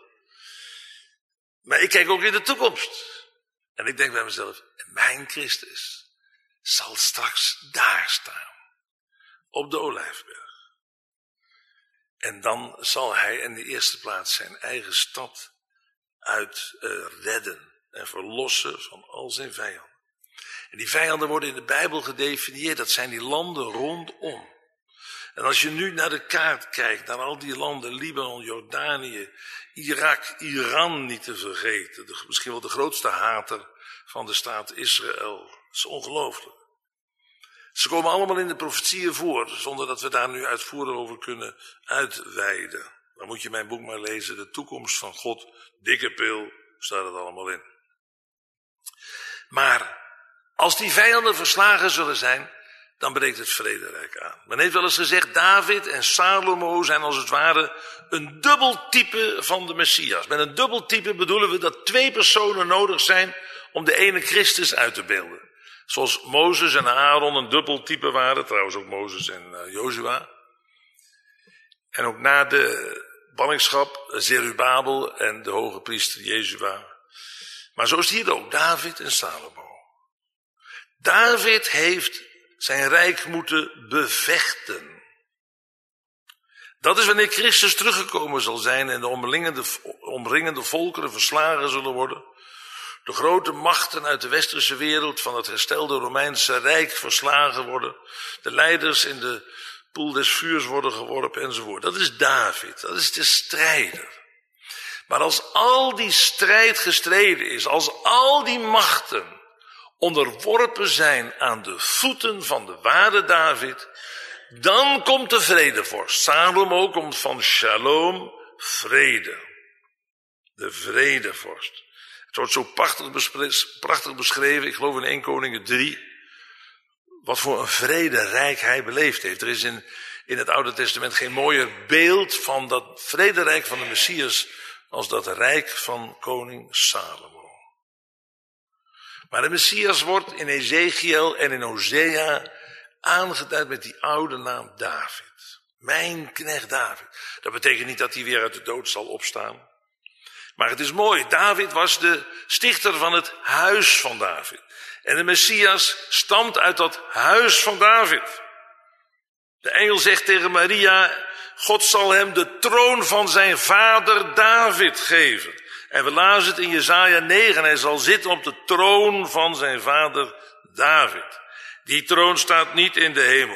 Maar ik kijk ook in de toekomst. En ik denk bij mezelf, mijn Christus zal straks daar staan. Op de Olijfberg. En dan zal hij in de eerste plaats zijn eigen stad uit uh, redden en verlossen van al zijn vijanden. En die vijanden worden in de Bijbel gedefinieerd, dat zijn die landen rondom. En als je nu naar de kaart kijkt, naar al die landen, Libanon, Jordanië, Irak, Iran niet te vergeten, de, misschien wel de grootste hater van de staat Israël. Dat is ongelooflijk. Ze komen allemaal in de profetieën voor, zonder dat we daar nu uitvoerig over kunnen uitweiden. Dan moet je mijn boek maar lezen, De toekomst van God, dikke pil, staat het allemaal in. Maar als die vijanden verslagen zullen zijn, dan breekt het vrederijk aan. Men heeft wel eens gezegd, David en Salomo zijn als het ware een dubbeltype van de Messias. Met een dubbeltype bedoelen we dat twee personen nodig zijn om de ene Christus uit te beelden. Zoals Mozes en Aaron een dubbeltype waren, trouwens ook Mozes en uh, Jozua. En ook na de ballingschap Zerubabel en de hoge priester Jezua. Maar zo is het hier ook, David en Salomo. David heeft zijn rijk moeten bevechten. Dat is wanneer Christus teruggekomen zal zijn en de omringende, omringende volkeren verslagen zullen worden. De grote machten uit de westerse wereld van het herstelde Romeinse Rijk verslagen worden. De leiders in de poel des vuurs worden geworpen enzovoort. Dat is David, dat is de strijder. Maar als al die strijd gestreden is, als al die machten onderworpen zijn aan de voeten van de ware David, dan komt de vredevorst. Salomo komt van shalom, vrede. De vredevorst. Het wordt zo prachtig, prachtig beschreven, ik geloof in Eerste Koningen drie, wat voor een vrederijk hij beleefd heeft. Er is in, in het Oude Testament geen mooier beeld van dat vrederijk van de Messias als dat rijk van koning Salomo. Maar de Messias wordt in Ezekiel en in Hosea aangeduid met die oude naam David. Mijn knecht David. Dat betekent niet dat hij weer uit de dood zal opstaan. Maar het is mooi, David was de stichter van het huis van David. En de Messias stamt uit dat huis van David. De engel zegt tegen Maria, God zal hem de troon van zijn vader David geven. En we lazen het in Jesaja negen, hij zal zitten op de troon van zijn vader David. Die troon staat niet in de hemel.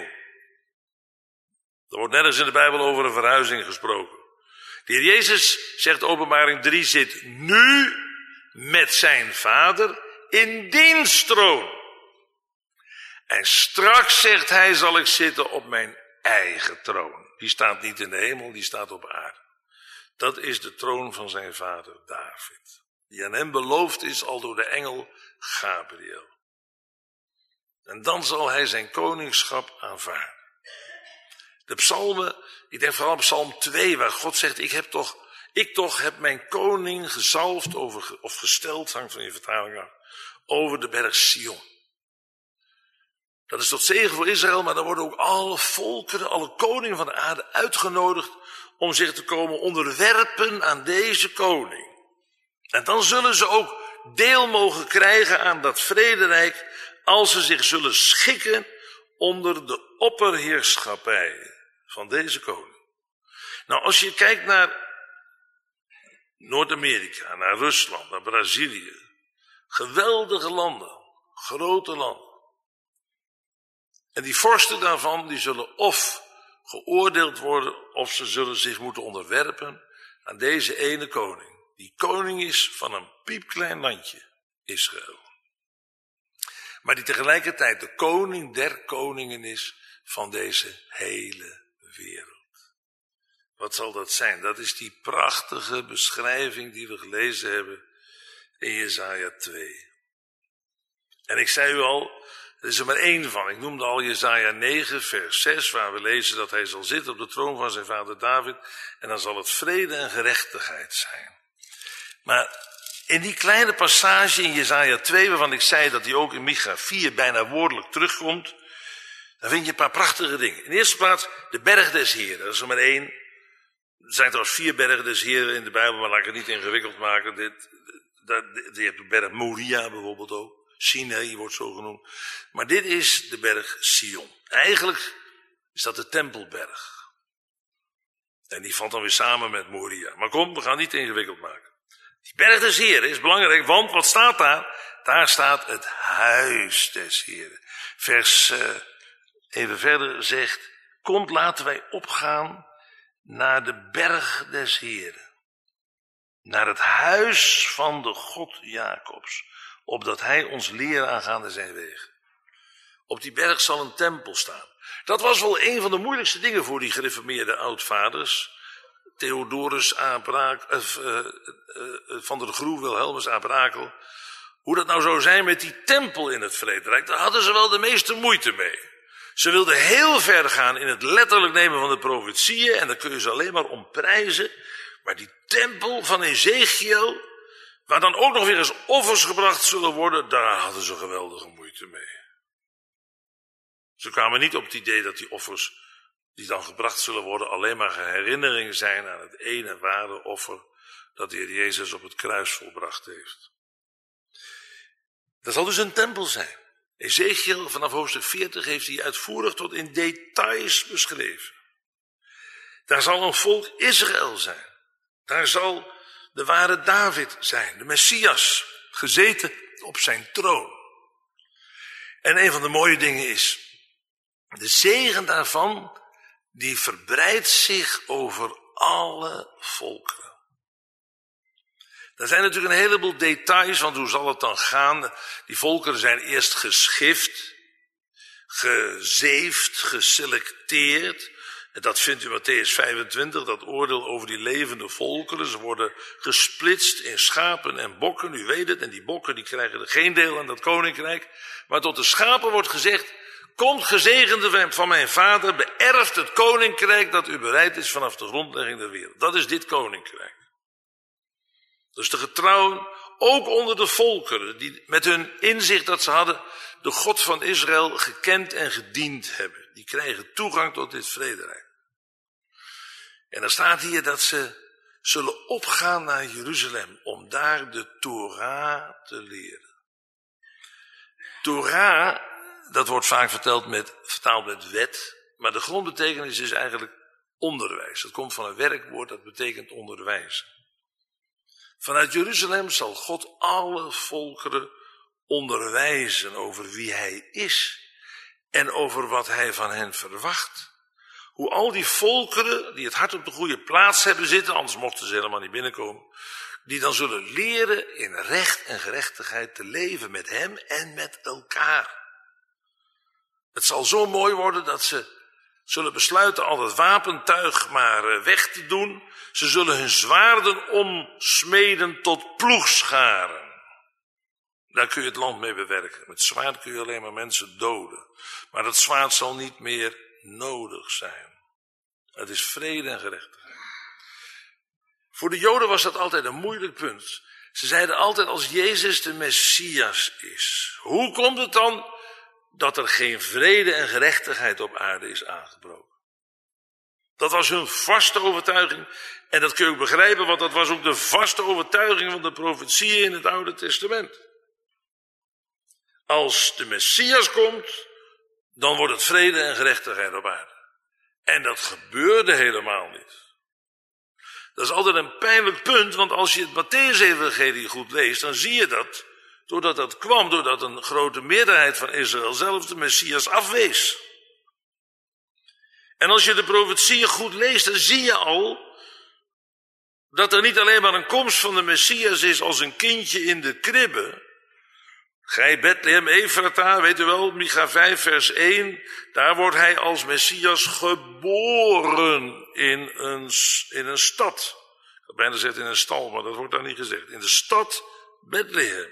Er wordt nergens in de Bijbel over een verhuizing gesproken. De Heer Jezus, zegt Openbaring drie, zit nu met zijn vader in diens troon. En straks, zegt hij, zal ik zitten op mijn eigen troon. Die staat niet in de hemel, die staat op aarde. Dat is de troon van zijn vader David. Die aan hem beloofd is al door de engel Gabriel. En dan zal hij zijn koningschap aanvaarden. De psalmen, ik denk vooral op psalm twee, waar God zegt, ik heb toch, ik toch heb mijn koning gezalfd over, of gesteld, hangt van je vertaling af, over de berg Sion. Dat is tot zegen voor Israël, maar dan worden ook alle volkeren, alle koningen van de aarde uitgenodigd om zich te komen onderwerpen aan deze koning. En dan zullen ze ook deel mogen krijgen aan dat vrederijk, als ze zich zullen schikken onder de opperheerschappij van deze koning. Nou, als je kijkt naar Noord-Amerika, naar Rusland, naar Brazilië, geweldige landen, grote landen. En die vorsten daarvan, die zullen of geoordeeld worden, of ze zullen zich moeten onderwerpen aan deze ene koning. Die koning is van een piepklein landje, Israël. Maar die tegelijkertijd de koning der koningen is van deze hele wereld. Wat zal dat zijn? Dat is die prachtige beschrijving die we gelezen hebben in Jesaja twee. En ik zei u al, er is er maar één van. Ik noemde al Jesaja negen, vers zes, waar we lezen dat hij zal zitten op de troon van zijn vader David. En dan zal het vrede en gerechtigheid zijn. Maar in die kleine passage in Jesaja twee, waarvan ik zei dat die ook in Micha vier bijna woordelijk terugkomt, dan vind je een paar prachtige dingen. In de eerste plaats de berg des Heeren. Dat is er maar één. Er zijn trouwens vier bergen des Heeren in de Bijbel, maar laat ik het niet ingewikkeld maken. Dit, dat, je hebt de berg Moria bijvoorbeeld ook. Sinai wordt zo genoemd. Maar dit is de berg Sion. Eigenlijk is dat de Tempelberg. En die valt dan weer samen met Moria. Maar kom, we gaan het niet ingewikkeld maken. Die berg des Heeren is belangrijk, want wat staat daar? Daar staat het huis des Heeren. Vers uh, even verder zegt, komt, laten wij opgaan naar de berg des Heeren. Naar het huis van de God Jacobs, opdat hij ons leren aangaande zijn wegen. Op die berg zal een tempel staan. Dat was wel een van de moeilijkste dingen voor die gereformeerde oudvaders. Theodorus Abraak, uh, uh, uh, van der Groe, Wilhelmus Abrakel. Hoe dat nou zou zijn met die tempel in het Vrederijk, daar hadden ze wel de meeste moeite mee. Ze wilden heel ver gaan in het letterlijk nemen van de profetieën, en daar kun je ze alleen maar om prijzen. Maar die tempel van Ezekiel, waar dan ook nog weer eens offers gebracht zullen worden, daar hadden ze geweldige moeite mee. Ze kwamen niet op het idee dat die offers die dan gebracht zullen worden alleen maar een herinnering zijn aan het ene ware offer dat de Heer Jezus op het kruis volbracht heeft. Dat zal dus een tempel zijn. Ezekiel vanaf hoofdstuk veertig heeft hij uitvoerig tot in details beschreven. Daar zal een volk Israël zijn. Daar zal de ware David zijn, de Messias, gezeten op zijn troon. En een van de mooie dingen is, de zegen daarvan, die verbreidt zich over alle volkeren. Er zijn natuurlijk een heleboel details, want hoe zal het dan gaan? Die volkeren zijn eerst geschift, gezeefd, geselecteerd. En dat vindt u Mattheüs vijfentwintig, dat oordeel over die levende volkeren. Ze worden gesplitst in schapen en bokken, u weet het. En die bokken die krijgen er geen deel aan dat koninkrijk. Maar tot de schapen wordt gezegd, komt gezegende van mijn vader, beërft het koninkrijk dat u bereid is vanaf de grondlegging der wereld. Dat is dit koninkrijk. Dus de getrouwen, ook onder de volkeren, die met hun inzicht dat ze hadden de God van Israël gekend en gediend hebben. Die krijgen toegang tot dit vrederijk. En dan staat hier dat ze zullen opgaan naar Jeruzalem om daar de Torah te leren. Torah, dat wordt vaak verteld met, vertaald met wet, maar de grondbetekenis is eigenlijk onderwijs. Het komt van een werkwoord dat betekent onderwijzen. Vanuit Jeruzalem zal God alle volkeren onderwijzen over wie hij is en over wat hij van hen verwacht. Hoe al die volkeren die het hart op de goede plaats hebben zitten, anders mochten ze helemaal niet binnenkomen, die dan zullen leren in recht en gerechtigheid te leven met hem en met elkaar. Het zal zo mooi worden dat ze zullen besluiten al het wapentuig maar weg te doen. Ze zullen hun zwaarden omsmeden tot ploegscharen. Daar kun je het land mee bewerken. Met zwaard kun je alleen maar mensen doden. Maar dat zwaard zal niet meer nodig zijn. Het is vrede en gerechtigheid. Voor de Joden was dat altijd een moeilijk punt. Ze zeiden altijd als Jezus de Messias is. Hoe komt het dan dat er geen vrede en gerechtigheid op aarde is aangebroken? Dat was hun vaste overtuiging. En dat kun je ook begrijpen, want dat was ook de vaste overtuiging van de profetieën in het Oude Testament. Als de Messias komt, dan wordt het vrede en gerechtigheid op aarde. En dat gebeurde helemaal niet. Dat is altijd een pijnlijk punt, want als je het Mattheüs-evangelie goed leest, dan zie je dat, doordat dat kwam, doordat een grote meerderheid van Israël zelf de Messias afwees. En als je de profetieën goed leest, dan zie je al dat er niet alleen maar een komst van de Messias is als een kindje in de kribbe. Gij Bethlehem Ephrata, weet u wel, Micha vijf vers één, daar wordt hij als Messias geboren in een, in een stad. Ik had bijna gezegd in een stal, maar dat wordt daar niet gezegd. In de stad Bethlehem.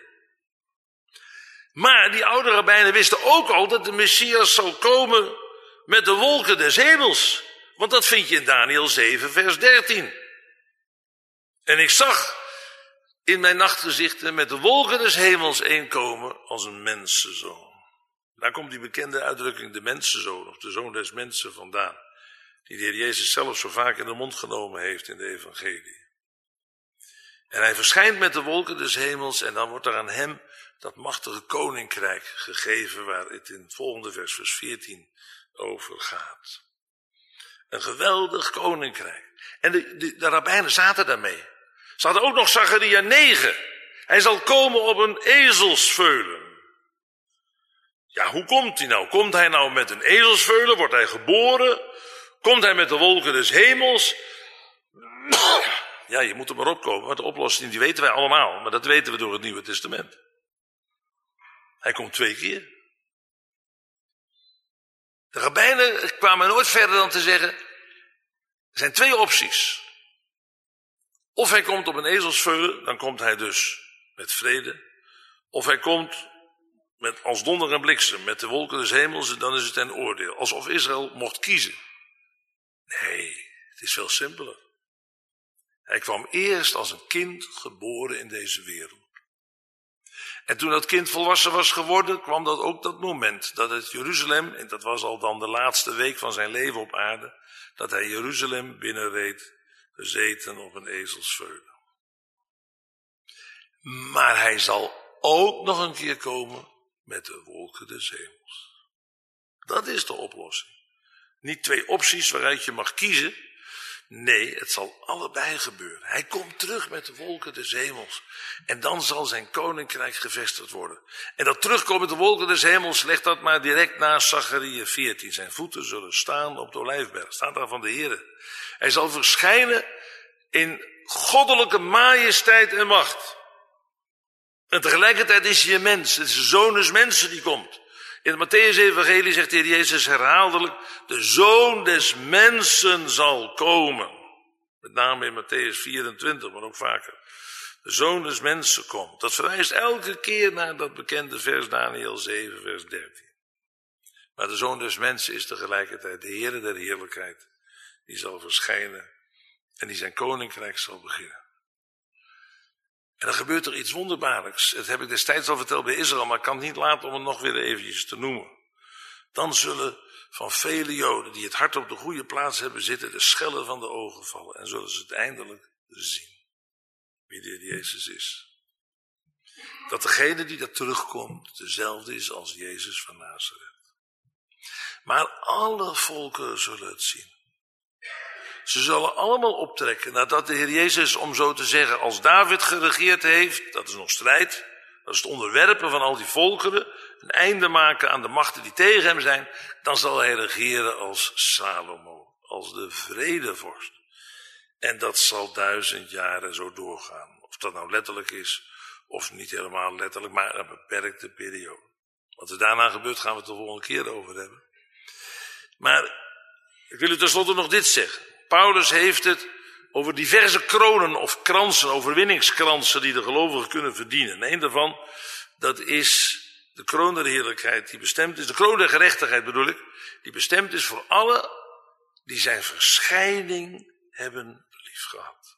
Maar die oude rabbijnen wisten ook al dat de Messias zal komen met de wolken des hemels. Want dat vind je in Daniel zeven vers dertien. En ik zag in mijn nachtgezichten met de wolken des hemels eenkomen als een mensenzoon. Daar komt die bekende uitdrukking de mensenzoon, of de zoon des mensen vandaan. Die de Heer Jezus zelf zo vaak in de mond genomen heeft in de evangelie. En hij verschijnt met de wolken des hemels en dan wordt er aan hem dat machtige koninkrijk gegeven waar het in het volgende vers, vers veertien, over gaat. Een geweldig koninkrijk. En de, de, de rabbijnen zaten daarmee. Ze hadden ook nog Zacharia negen. Hij zal komen op een ezelsveulen. Ja, hoe komt hij nou? Komt hij nou met een ezelsveulen? Wordt hij geboren? Komt hij met de wolken des hemels? Ja, je moet er maar opkomen, want de oplossing die weten wij allemaal. Maar dat weten we door het Nieuwe Testament. Hij komt twee keer. De rabbijnen kwamen nooit verder dan te zeggen, er zijn twee opties. Of hij komt op een ezelsveulen, dan komt hij dus met vrede. Of hij komt met als donder en bliksem, met de wolken des hemels, dan is het een oordeel. Alsof Israël mocht kiezen. Nee, het is veel simpeler. Hij kwam eerst als een kind geboren in deze wereld. En toen dat kind volwassen was geworden, kwam dat ook dat moment dat het Jeruzalem, en dat was al dan de laatste week van zijn leven op aarde, dat hij Jeruzalem binnenreed, gezeten op een ezelsveulen. Maar hij zal ook nog een keer komen met de wolken des hemels. Dat is de oplossing. Niet twee opties waaruit je mag kiezen. Nee, het zal allebei gebeuren. Hij komt terug met de wolken des hemels. En dan zal zijn koninkrijk gevestigd worden. En dat terugkomen met de wolken des hemels, leg dat maar direct naast Zachariah veertien. Zijn voeten zullen staan op de olijfberg. Staat daar van de Heere. Hij zal verschijnen in goddelijke majesteit en macht. En tegelijkertijd is hij een mens. Het is de zoon des mensen die komt. In het Mattheüs-evangelie zegt de Heer Jezus herhaaldelijk, de zoon des mensen zal komen. Met name in Matthäus vierentwintig, maar ook vaker. De zoon des mensen komt. Dat verwijst elke keer naar dat bekende vers Daniël zeven, vers dertien. Maar de zoon des mensen is tegelijkertijd de Heere der heerlijkheid. Die zal verschijnen en die zijn koninkrijk zal beginnen. En dan gebeurt er iets wonderbaarlijks. Dat heb ik destijds al verteld bij Israël, maar ik kan het niet laten om het nog weer eventjes te noemen. Dan zullen van vele Joden die het hart op de goede plaats hebben zitten, de schellen van de ogen vallen. En zullen ze het eindelijk zien. Wie de Heer Jezus is. Dat degene die dat terugkomt, dezelfde is als Jezus van Nazareth. Maar alle volken zullen het zien. Ze zullen allemaal optrekken nadat de Heer Jezus, om zo te zeggen, als David geregeerd heeft. Dat is nog strijd. Dat is het onderwerpen van al die volkeren. Een einde maken aan de machten die tegen hem zijn. Dan zal hij regeren als Salomo. Als de vredevorst. En dat zal duizend jaren zo doorgaan. Of dat nou letterlijk is, of niet helemaal letterlijk, maar een beperkte periode. Wat er daarna gebeurt, gaan we het de volgende keer over hebben. Maar ik wil u tenslotte nog dit zeggen. Paulus heeft het over diverse kronen of kransen, overwinningskransen die de gelovigen kunnen verdienen. En een daarvan, dat is de kroon der heerlijkheid die bestemd is, de kroon der gerechtigheid bedoel ik, die bestemd is voor alle die zijn verschijning hebben liefgehad.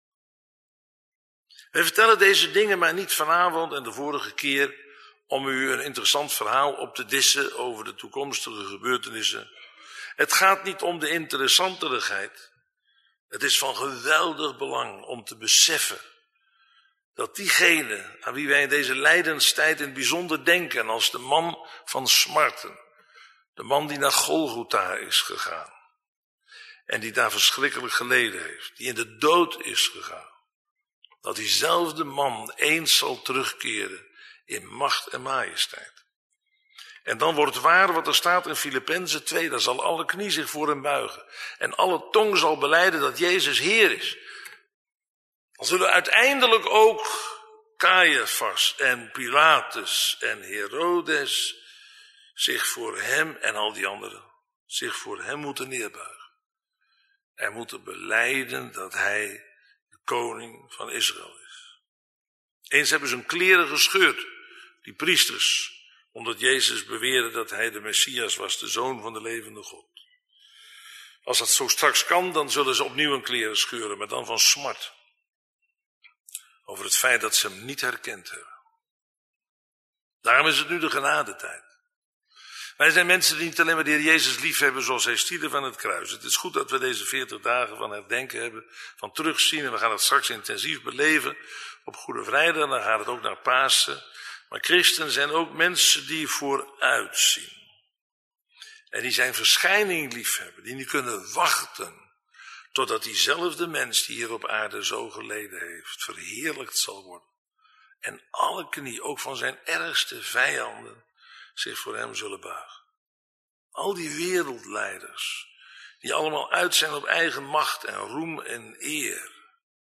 We vertellen deze dingen maar niet vanavond en de vorige keer om u een interessant verhaal op te dissen over de toekomstige gebeurtenissen. Het gaat niet om de interessanterigheid. Het is van geweldig belang om te beseffen dat diegene aan wie wij in deze lijdenstijd in het bijzonder denken als de man van smarten, de man die naar Golgotha is gegaan en die daar verschrikkelijk geleden heeft, die in de dood is gegaan, dat diezelfde man eens zal terugkeren in macht en majesteit. En dan wordt waar wat er staat in Filippenzen twee, daar zal alle knie zich voor hem buigen. En alle tong zal belijden dat Jezus Heer is. Dan zullen uiteindelijk ook Caiaphas en Pilatus en Herodes zich voor hem en al die anderen zich voor hem moeten neerbuigen. En moeten belijden dat hij de koning van Israël is. Eens hebben ze hun kleren gescheurd, die priesters, omdat Jezus beweerde dat hij de Messias was, de Zoon van de levende God. Als dat zo straks kan, dan zullen ze opnieuw hun kleren scheuren, maar dan van smart. Over het feit dat ze hem niet herkend hebben. Daarom is het nu de genadetijd. Wij zijn mensen die niet alleen maar de Heer Jezus lief hebben zoals hij stierf aan het kruis. Het is goed dat we deze veertig dagen van herdenken hebben, van terugzien. En we gaan het straks intensief beleven op Goede Vrijdag. Dan gaat het ook naar Pasen. Maar christenen zijn ook mensen die vooruitzien. En die zijn verschijning lief hebben. Die niet kunnen wachten totdat diezelfde mens die hier op aarde zo geleden heeft, verheerlijkt zal worden. En alle knie, ook van zijn ergste vijanden, zich voor hem zullen buigen. Al die wereldleiders, die allemaal uit zijn op eigen macht en roem en eer,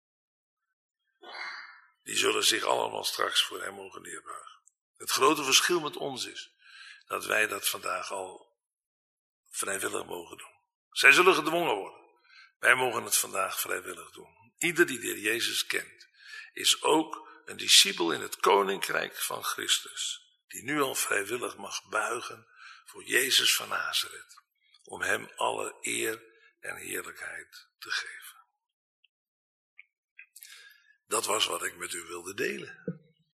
die zullen zich allemaal straks voor hem mogen neerbuigen. Het grote verschil met ons is dat wij dat vandaag al vrijwillig mogen doen. Zij zullen gedwongen worden. Wij mogen het vandaag vrijwillig doen. Ieder die de Heer Jezus kent, is ook een discipel in het koninkrijk van Christus, die nu al vrijwillig mag buigen voor Jezus van Nazareth, om hem alle eer en heerlijkheid te geven. Dat was wat ik met u wilde delen.